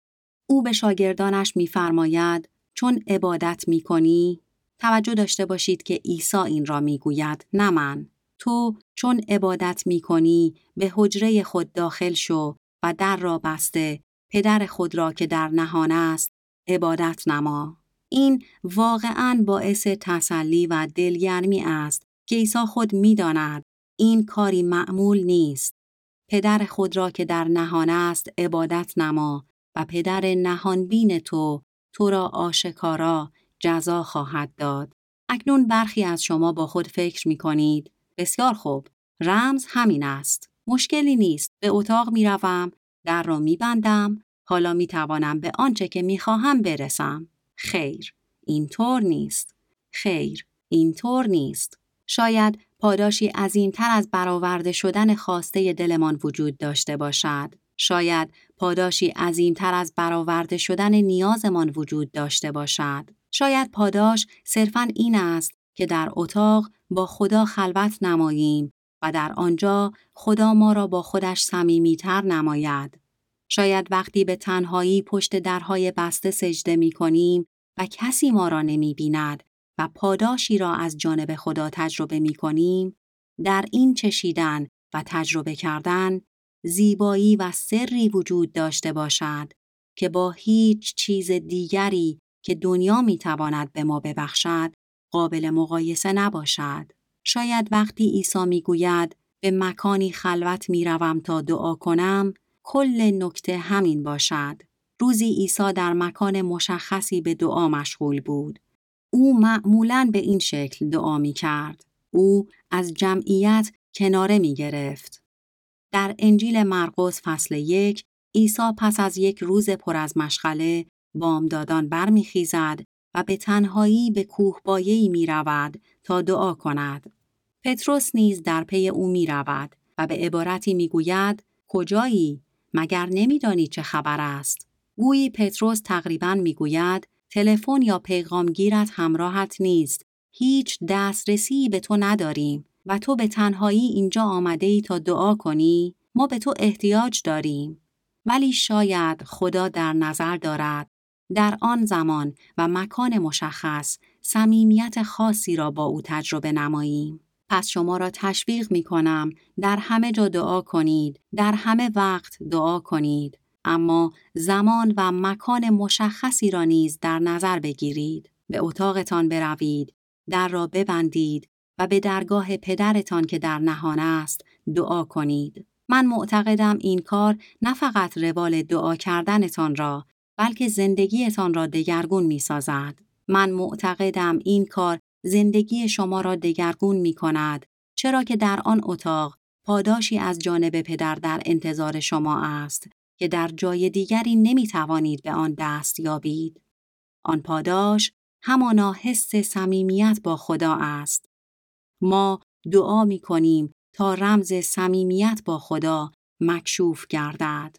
او به شاگردانش می فرماید: چون عبادت می کنی، توجه داشته باشید که عیسی این را می گوید، نه من. تو چون عبادت می کنی به حجره خود داخل شو و در را بسته پدر خود را که در نهان است عبادت نما. این واقعاً باعث تسلی و دلگرمی است که عیسی خود می داند این کاری معمول نیست. پدر خود را که در نهان است عبادت نما و پدر نهانبین تو تو را آشکارا جزا خواهد داد. اکنون برخی از شما با خود فکر می کنید: بسیار خوب، رمز همین است. مشکلی نیست. به اتاق می روم، در را می بندم، حالا می توانم به آنچه که می خواهم برسم. خیر، اینطور نیست. خیر، اینطور نیست. شاید پاداشی عظیمتر از برآورده شدن خواسته دلمان وجود داشته باشد. شاید پاداشی عظیمتر از برآورده شدن نیازمان وجود داشته باشد. شاید پاداش صرفاً این است که در اتاق با خدا خلوت نماییم و در آنجا خدا ما را با خودش صمیمیتر نماید. شاید وقتی به تنهایی پشت درهای بسته سجده می کنیم و کسی ما را نمی بیند و پاداشی را از جانب خدا تجربه می کنیم، در این چشیدن و تجربه کردن زیبایی و سری وجود داشته باشد که با هیچ چیز دیگری که دنیا می تواند به ما ببخشد قابل مقایسه نباشد. شاید وقتی عیسی می گوید به مکانی خلوت می روم تا دعا کنم، کل نکته همین باشد. روزی عیسی در مکان مشخصی به دعا مشغول بود. او معمولاً به این شکل دعا می کرد. او از جمعیت کناره می گرفت. در انجیل مرقس فصل یک، عیسی پس از یک روز پر از مشغله، بامدادان برمی خیزد و به تنهایی به کوهبایه‌ای می رود تا دعا کند. پتروس نیز در پی او می رود و به عبارتی می گوید: کجایی؟ مگر نمی دانی چه خبر است؟ گویی پتروس تقریباً می گوید: تلفن یا پیغامگیرت همراهت نیست. هیچ دسترسی به تو نداریم و تو به تنهایی اینجا آمده ای تا دعا کنی؟ ما به تو احتیاج داریم. ولی شاید خدا در نظر دارد در آن زمان و مکان مشخص صمیمیت خاصی را با او تجربه نماییم. پس شما را تشویق می کنم در همه جا دعا کنید، در همه وقت دعا کنید، اما زمان و مکان مشخصی را نیز در نظر بگیرید. به اتاقتان بروید، در را ببندید و به درگاه پدرتان که در نهان است دعا کنید. من معتقدم این کار نه فقط روال دعا کردنتان را، بلکه زندگیتان را دگرگون می سازد. من معتقدم این کار زندگی شما را دگرگون می کند، چرا که در آن اتاق پاداشی از جانب پدر در انتظار شما است که در جای دیگری نمی توانید به آن دست یابید. آن پاداش همانا حس صمیمیت با خدا است. ما دعا می کنیم تا رمز صمیمیت با خدا مکشوف گردد.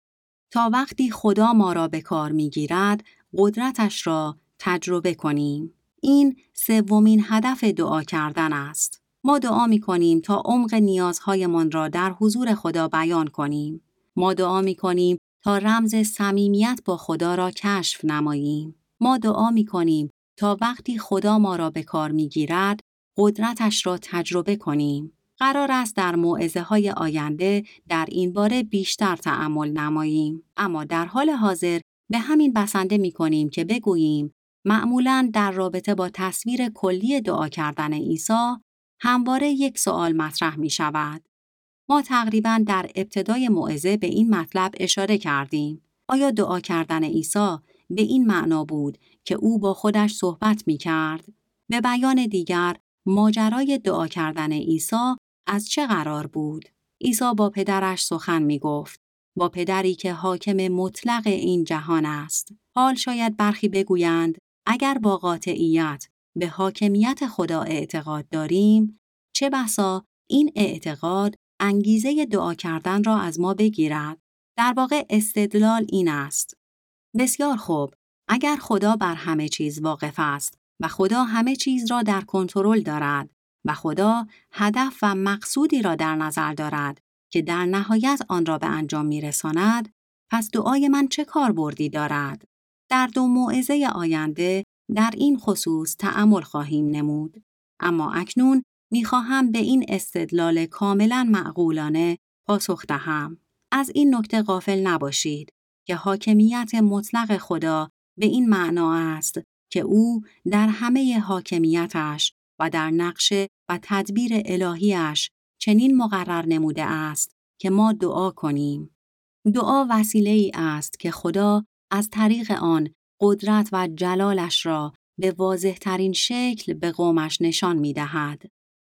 تا وقتی خدا ما را به کار می گیرد، قدرتش را تجربه کنیم. این سومین هدف دعا کردن است. ما دعا می کنیم تا عمق نیازهایمان را در حضور خدا بیان کنیم. ما دعا می کنیم تا رمز صمیمیت با خدا را کشف نماییم. ما دعا می کنیم تا وقتی خدا ما را به کار می گیرد، قدرتش را تجربه کنیم. قرار است در موعظه های آینده در این باره بیشتر تأمل نماییم. اما در حال حاضر به همین بسنده می کنیم که بگوییم معمولاً در رابطه با تصویر کلی دعا کردن عیسی همواره یک سوال مطرح می شود. ما تقریباً در ابتدای موعظه به این مطلب اشاره کردیم. آیا دعا کردن عیسی به این معنا بود که او با خودش صحبت می کرد؟ به بیان دیگر، ماجرای دعا کردن عیسی از چه قرار بود؟ عیسی با پدرش سخن می گفت. با پدری که حاکم مطلق این جهان است. حال شاید برخی بگویند اگر با قاطعیت به حاکمیت خدا اعتقاد داریم، چه بسا این اعتقاد انگیزه دعا کردن را از ما بگیرد. در واقع استدلال این است: بسیار خوب، اگر خدا بر همه چیز واقف است و خدا همه چیز را در کنترل دارد و خدا هدف و مقصودی را در نظر دارد که در نهایت آن را به انجام می‌رساند، پس دعای من چه کاربردی دارد؟ در دو موعظه آینده در این خصوص تأمل خواهیم نمود. اما اکنون می‌خواهم به این استدلال کاملاً معقولانه پاسخ دهم. از این نکته غافل نباشید که حاکمیت مطلق خدا به این معنا است که او در همه حاکمیتش و در نقشه و تدبیر الهیش چنین مقرر نموده است که ما دعا کنیم. دعا وسیله‌ای است که خدا از طریق آن قدرت و جلالش را به واضح‌ترین شکل به قومش نشان می‌دهد.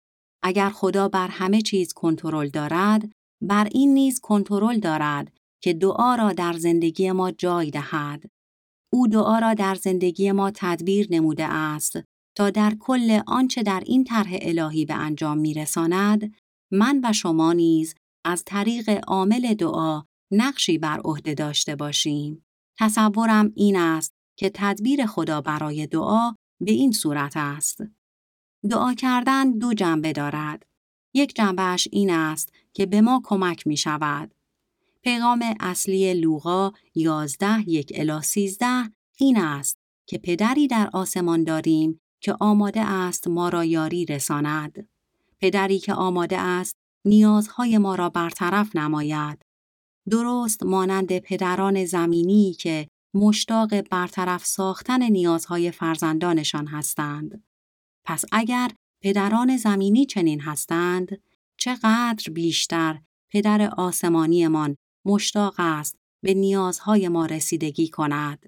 اگر خدا بر همه چیز کنترل دارد، بر این نیز کنترل دارد که دعا را در زندگی ما جای دهد. او دعا را در زندگی ما تدبیر نموده است تا در کل آنچه در این طرح الهی به انجام می‌رساند، من و شما نیز از طریق عامل دعا نقشی بر عهده داشته باشیم. تصورم این است که تدبیر خدا برای دعا به این صورت است. دعا کردن دو جنبه دارد. یک جنبهش این است که به ما کمک می شود. پیغام اصلی لوقا یازده یک الی سیزده این است که پدری در آسمان داریم که آماده است ما را یاری رساند. پدری که آماده است نیازهای ما را برطرف نماید. درست مانند پدران زمینی که مشتاق برطرف ساختن نیازهای فرزندانشان هستند. پس اگر پدران زمینی چنین هستند، چقدر بیشتر پدر آسمانیمان مشتاق است به نیازهای ما رسیدگی کند.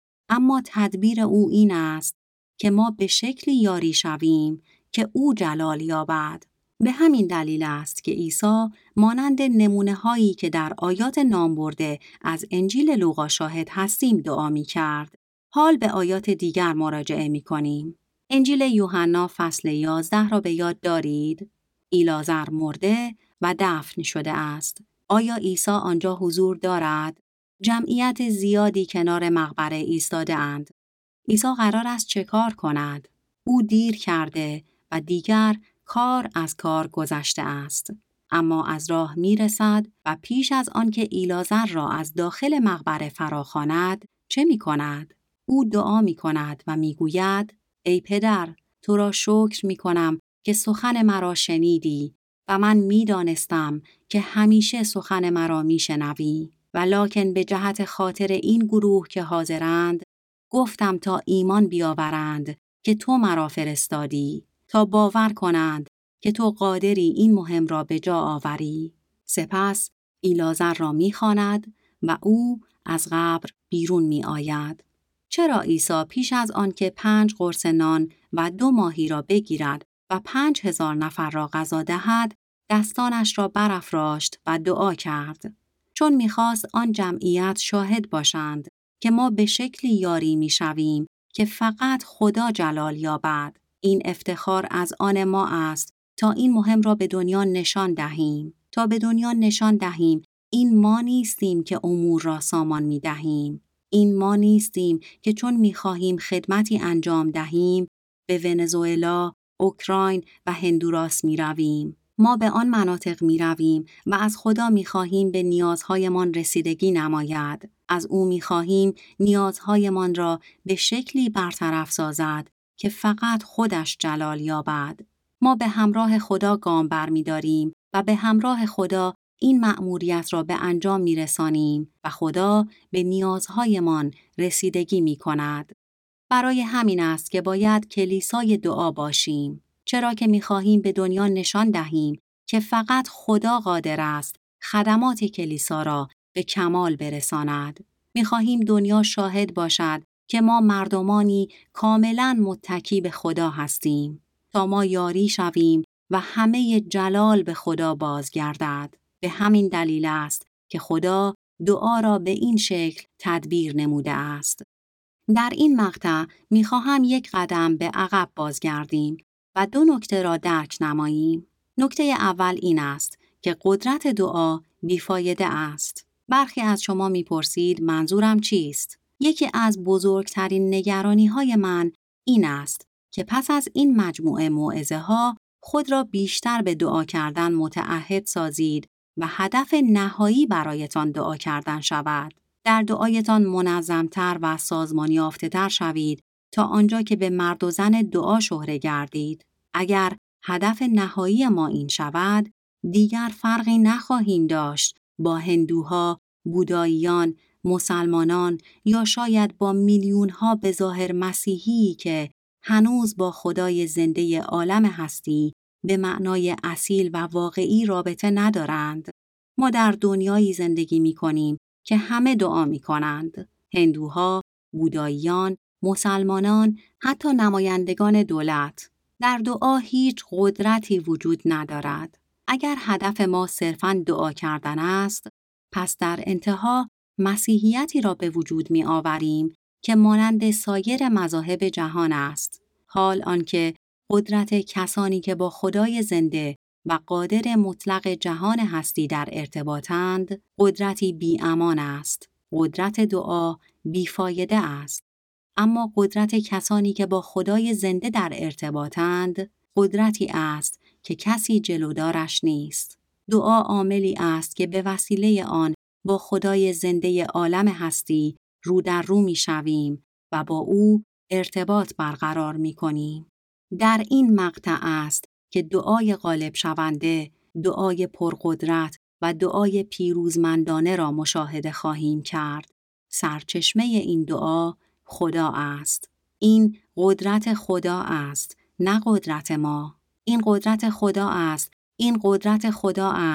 اما تدبیر او این است که ما به شکلی یاری شویم که او جلال یابد. به همین دلیل است که عیسی مانند نمونه هایی که در آیات نام برده از انجیل لوقا شاهد هستیم دعا می کرد. حال به آیات دیگر مراجعه می کنیم. انجیل یوحنا فصل یازده را به یاد دارید؟ ایلازر مرده و دفن شده است. آیا عیسی آنجا حضور دارد؟ جمعیت زیادی کنار مقبره ایستاده اند. عیسی قرار است چه کار کند؟ او دیر کرده و دیگر کار از کار گذشته است. اما از راه می رسد و پیش از آنکه ایلازر را از داخل مقبره فراخواند چه می کند؟ او دعا می کند و می گوید ای پدر، تو را شکر می کنم که سخن مرا شنیدی و من می دانستم که همیشه سخن مرا می شنوی. ولکن به جهت خاطر این گروه که حاضرند گفتم تا ایمان بیاورند که تو مرا فرستادی، تا باور کنند که تو قادری این مهم را به جا آوری. سپس ایلازر را می‌خواند و او از قبر بیرون می آید. چرا عیسی پیش از آن که پنج قرص نان و دو ماهی را بگیرد و پنج هزار نفر را غذا دهد، دستانش را برافراشت و دعا کرد؟ چون می‌خواست آن جمعیت شاهد باشند که ما به شکلی یاری می‌شویم که فقط خدا جلال یابد. این افتخار از آن ما است تا این مهم را به دنیا نشان دهیم. تا به دنیا نشان دهیم این ما نیستیم که امور را سامان می‌دهیم. این ما نیستیم که چون می‌خواهیم خدمتی انجام دهیم به ونزوئلا، اوکراین و هندوراس می‌رویم. ما به آن مناطق می‌رویم و از خدا می‌خواهیم به نیازهایمان رسیدگی نماید. از او می‌خواهیم نیازهایمان را به شکلی برطرف سازد که فقط خودش جلال یابد. ما به همراه خدا گام برمی‌داریم و به همراه خدا این مأموریت را به انجام می‌رسانیم و خدا به نیازهایمان رسیدگی می‌کند. برای همین است که باید کلیسای دعا باشیم. چرا که می‌خواهیم به دنیا نشان دهیم که فقط خدا قادر است خدمات کلیسا را به کمال برساند. می‌خواهیم دنیا شاهد باشد که ما مردمانی کاملاً متکی به خدا هستیم، تا ما یاری شویم و همه جلال به خدا بازگردد. به همین دلیل است که خدا دعا را به این شکل تدبیر نموده است. در این مقطع می‌خواهم یک قدم به عقب بازگردیم و دو نکته را درک نماییم. نکته اول این است که قدرت دعا بیفایده است. برخی از شما می‌پرسید منظورم چیست؟ یکی از بزرگترین نگرانی‌های من این است که پس از این مجموعه موعظه‌ها خود را بیشتر به دعا کردن متعهد سازید و هدف نهایی برایتان دعا کردن شود. در دعایتان منظمتر و سازمان یافته‌تر شوید تا آنجا که به مرد و زن دعا شهره گردید. اگر هدف نهایی ما این شود، دیگر فرقی نخواهیم داشت با هندوها، بوداییان، مسلمانان یا شاید با میلیون‌ها به ظاهر مسیحی که هنوز با خدای زنده عالم هستی به معنای اصیل و واقعی رابطه ندارند. ما در دنیایی زندگی می‌کنیم که همه دعا می‌کنند. هندوها، بوداییان، مسلمانان، حتی نمایندگان دولت. در دعا هیچ قدرتی وجود ندارد. اگر هدف ما صرفاً دعا کردن است، پس در انتها مسیحیتی را به وجود می آوریم که مانند سایر مذاهب جهان است. حال آنکه قدرت کسانی که با خدای زنده و قادر مطلق جهان هستی در ارتباطند، قدرتی بی امان است. قدرت دعا بیفایده است. اما قدرت کسانی که با خدای زنده در ارتباطند، قدرتی است که کسی جلودارش نیست. دعا عاملی است که به وسیله آن با خدای زنده عالم هستی رو در رو می شویم و با او ارتباط برقرار می کنیم. در این مقطع است که دعای غالب شونده، دعای پرقدرت و دعای پیروزمندانه را مشاهده خواهیم کرد. سرچشمه این دعا خدا است. این قدرت خدا است، نه قدرت ما. این قدرت خدا است. این قدرت خدا است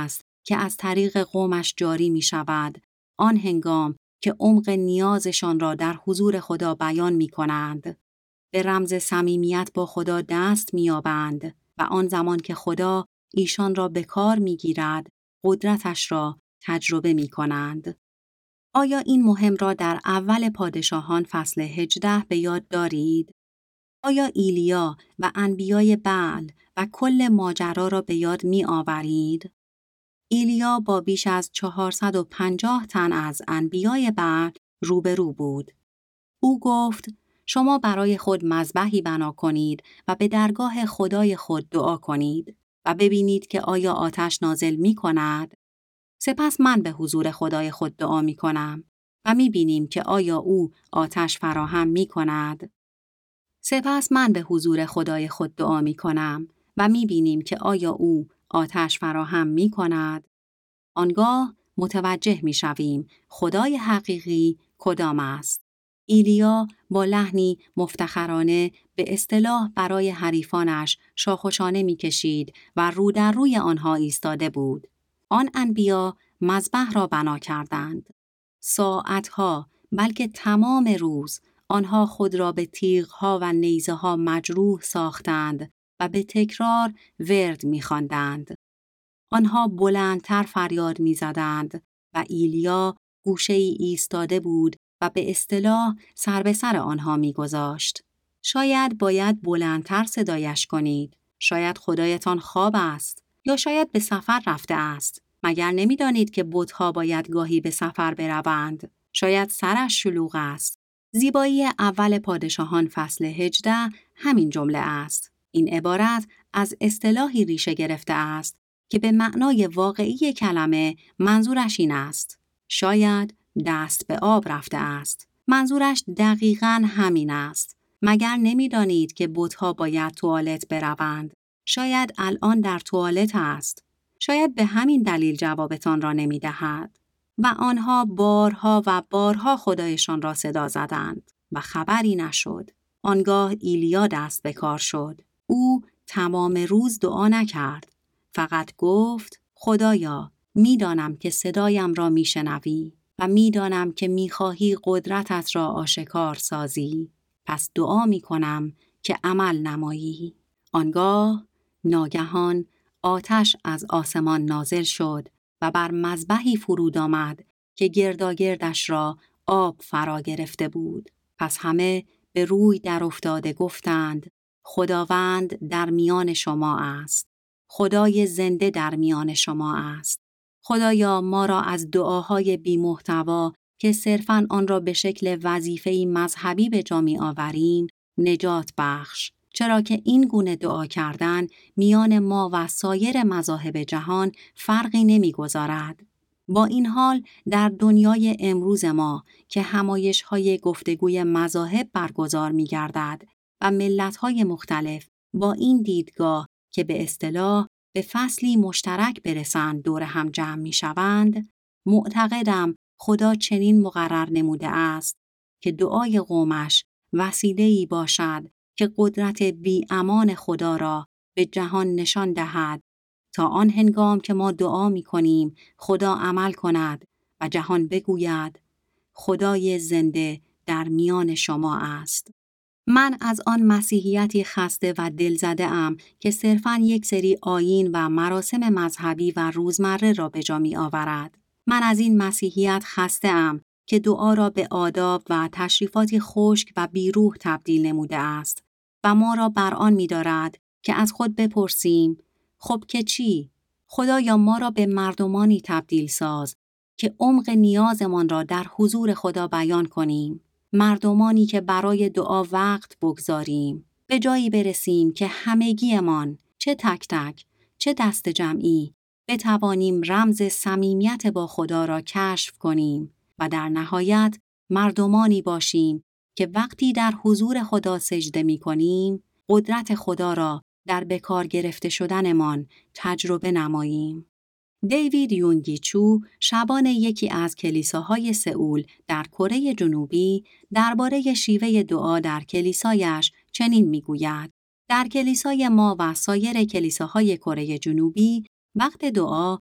که از طریق قومش جاری می شود، آن هنگام که عمق نیازشان را در حضور خدا بیان می کنند. به رمز صمیمیت با خدا دست می یابند و آن زمان که خدا ایشان را به کار می گیرد، قدرتش را تجربه می کنند. آیا این مهم را در اول پادشاهان فصل هجده به یاد دارید؟ آیا ایلیا و انبیای بعل و کل ماجرا را به یاد می آورید؟ ایلیا با بیش از چهارصد و پنجاه تن از انبیای بعل روبرو بود. او گفت: شما برای خود مذبحی بنا کنید و به درگاه خدای خود دعا کنید و ببینید که آیا آتش نازل می کند. سپس من به حضور خدای خود دعا می کنم و می بینیم که آیا او آتش فراهم می کند. سپس من به حضور خدای خود دعا می کنم و می بینیم که آیا او آتش فراهم می کند. آنگاه متوجه می شویم خدای حقیقی کدام است. ایلیا با لحنی مفتخرانه به اصطلاح برای حریفانش شاخوشانه می کشید و رو در روی آنها ایستاده بود. آن انبیا مذبح را بنا کردند. ساعتها بلکه تمام روز آنها خود را به تیغها و نیزه ها مجروح ساختند و به تکرار ورد می خواندند. آنها بلندتر فریاد می زدند و ایلیا گوشه ای ایستاده بود و به اصطلاح سر به سر آنها می گذاشت. شاید باید بلندتر صدایش کنید. شاید خدایتان خواب است یا شاید به سفر رفته است. مگر نمی دانید که بت‌ها باید گاهی به سفر بروند؟ شاید سرش شلوغ است. زیبایی اول پادشاهان فصل هجده همین جمله است. این عبارت از اصطلاحی ریشه گرفته است که به معنای واقعی کلمه منظورش این است: شاید دست به آب رفته است. منظورش دقیقاً همین است. مگر نمی دانید که بت‌ها باید توالت بروند؟ شاید الان در توالت است. شاید به همین دلیل جوابتان را نمی دهد. و آنها بارها و بارها خدایشان را صدا زدند و خبری نشد. آنگاه ایلیا دست به کار شد. او تمام روز دعا نکرد. فقط گفت: خدایا، می دانم که صدایم را می شنوی و می دانم که می خواهی قدرتت را آشکار سازی. پس دعا می کنم که عمل نمایی. آنگاه ناگهان آتش از آسمان نازل شد و بر مذبحی فرود آمد که گرداگردش را آب فرا گرفته بود. پس همه به روی در افتاده گفتند: خداوند در میان شما است. خدای زنده در میان شما است. خدایا ما را از دعاهای بی محتوا که صرفاً آن را به شکل وظیفه‌ای مذهبی به جا می آوریم نجات بخش، چرا که این گونه دعا کردن میان ما و سایر مذاهب جهان فرقی نمی‌گذارد. با این حال در دنیای امروز ما که همایش‌های گفتگوی مذاهب برگزار می‌گردد و ملت‌های مختلف با این دیدگاه که به اصطلاح به فصلی مشترک برسند دور هم جمع می‌شوند، معتقدم خدا چنین مقرر نموده است که دعای قومش وسیله‌ای باشد که قدرت بی امان خدا را به جهان نشان دهد تا آن هنگام که ما دعا می کنیم خدا عمل کند و جهان بگوید خدای زنده در میان شما است. من از آن مسیحیتی خسته و دلزده ام که صرفاً یک سری آیین و مراسم مذهبی و روزمره را به جا می آورد. من از این مسیحیت خسته ام که دعا را به آداب و تشریفاتی خشک و بیروح تبدیل نموده است و ما را بر آن می دارد که از خود بپرسیم: خب که چی؟ خدایا ما را به مردمانی تبدیل ساز که عمق نیازمان را در حضور خدا بیان کنیم. مردمانی که برای دعا وقت بگذاریم، به جایی برسیم که همگیمان، چه تک تک، چه دست جمعی، بتوانیم رمز صمیمیت با خدا را کشف کنیم و در نهایت مردمانی باشیم که وقتی در حضور خدا سجده می کنیم، قدرت خدا را در بکار گرفته شدنمان تجربه نماییم. دیوید یونگی چو، شبان یکی از کلیساهای سئول در کره جنوبی، درباره شیوه دعا در کلیسایش چنین میگوید: در کلیسای ما و سایر کلیساهای کره جنوبی، وقت دعا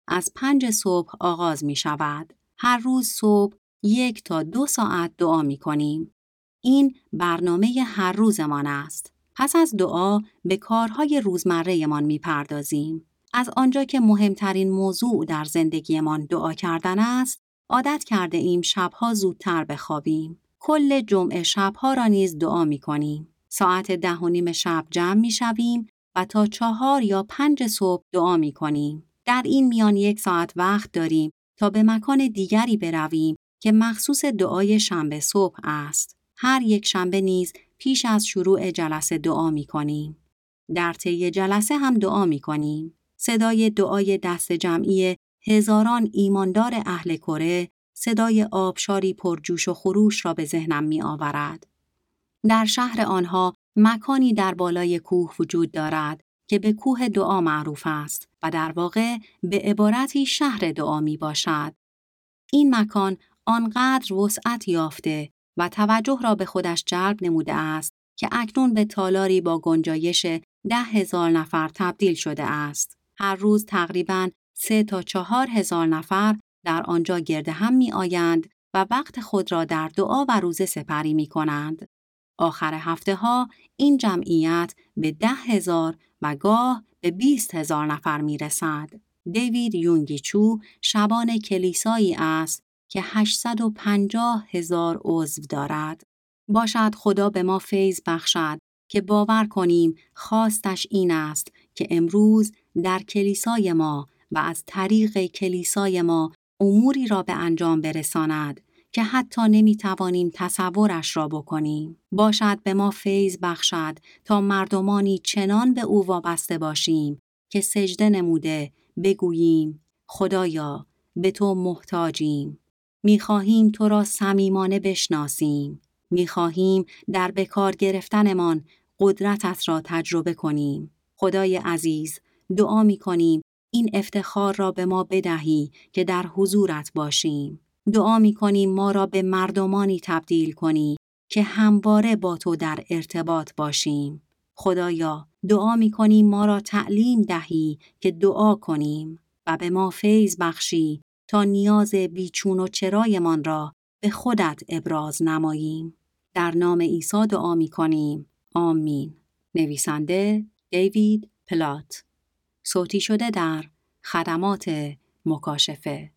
از پنج صبح آغاز می شود. هر روز صبح یک تا دو ساعت دعا می کنیم. این برنامه هر روزمان است. پس از دعا به کارهای روزمره‌مان می پردازیم. از آنجا که مهمترین موضوع در زندگیمان دعا کردن است، عادت کرده ایم شبها زودتر بخوابیم. کل جمعه شبها را نیز دعا می کنیم. ساعت ده و نیم شب جمع می شویم و تا چهار یا پنج صبح دعا می کنیم. در این میان یک ساعت وقت داریم تا به مکان دیگری برویم که مخصوص دعای شنبه صبح است. هر یک شنبه نیز پیش از شروع جلسه دعا می کنیم. در طی جلسه هم دعا می کنیم. صدای دعای دست جمعی هزاران ایماندار اهل کره، صدای آبشاری پرجوش و خروش را به ذهنم می آورد. در شهر آنها مکانی در بالای کوه وجود دارد که به کوه دعا معروف است و در واقع به عبارتی شهر دعا می باشد. این مکان آنقدر وسعت یافته و توجه را به خودش جلب نموده است که اکنون به تالاری با گنجایش ده هزار نفر تبدیل شده است. هر روز تقریباً سه تا چهار هزار نفر در آنجا گرد هم می آیند و وقت خود را در دعا و روزه سپری می کنند. آخر هفته ها این جمعیت به ده هزار و گاه به بیست هزار نفر می رسد. دیوید یونگی چو شبان کلیسایی است که هشتصد و پنجاه هزار عضو دارد. باشد خدا به ما فیض بخشد که باور کنیم خواستش این است که امروز در کلیسای ما و از طریق کلیسای ما اموری را به انجام برساند که حتی نمی توانیم تصورش را بکنیم. باشد به ما فیض بخشد تا مردمانی چنان به او وابسته باشیم که سجده نموده بگوییم خدایا به تو محتاجیم. می‌خواهیم تو را صمیمانه بشناسیم. می‌خواهیم در بکار گرفتنمان قدرتت را تجربه کنیم. خدای عزیز، دعا می‌کنیم این افتخار را به ما بدهی که در حضورت باشیم. دعا می‌کنیم ما را به مردمانی تبدیل کنی که همواره با تو در ارتباط باشیم. خدایا، دعا می‌کنیم ما را تعلیم دهی که دعا کنیم و به ما فیض بخشی تا نیاز بیچون و چرایمان را به خودت ابراز نماییم. در نام عیسی دعا می‌کنیم. آمین. نویسنده دیوید پلات. صوتی شده در خدمات مکاشفه.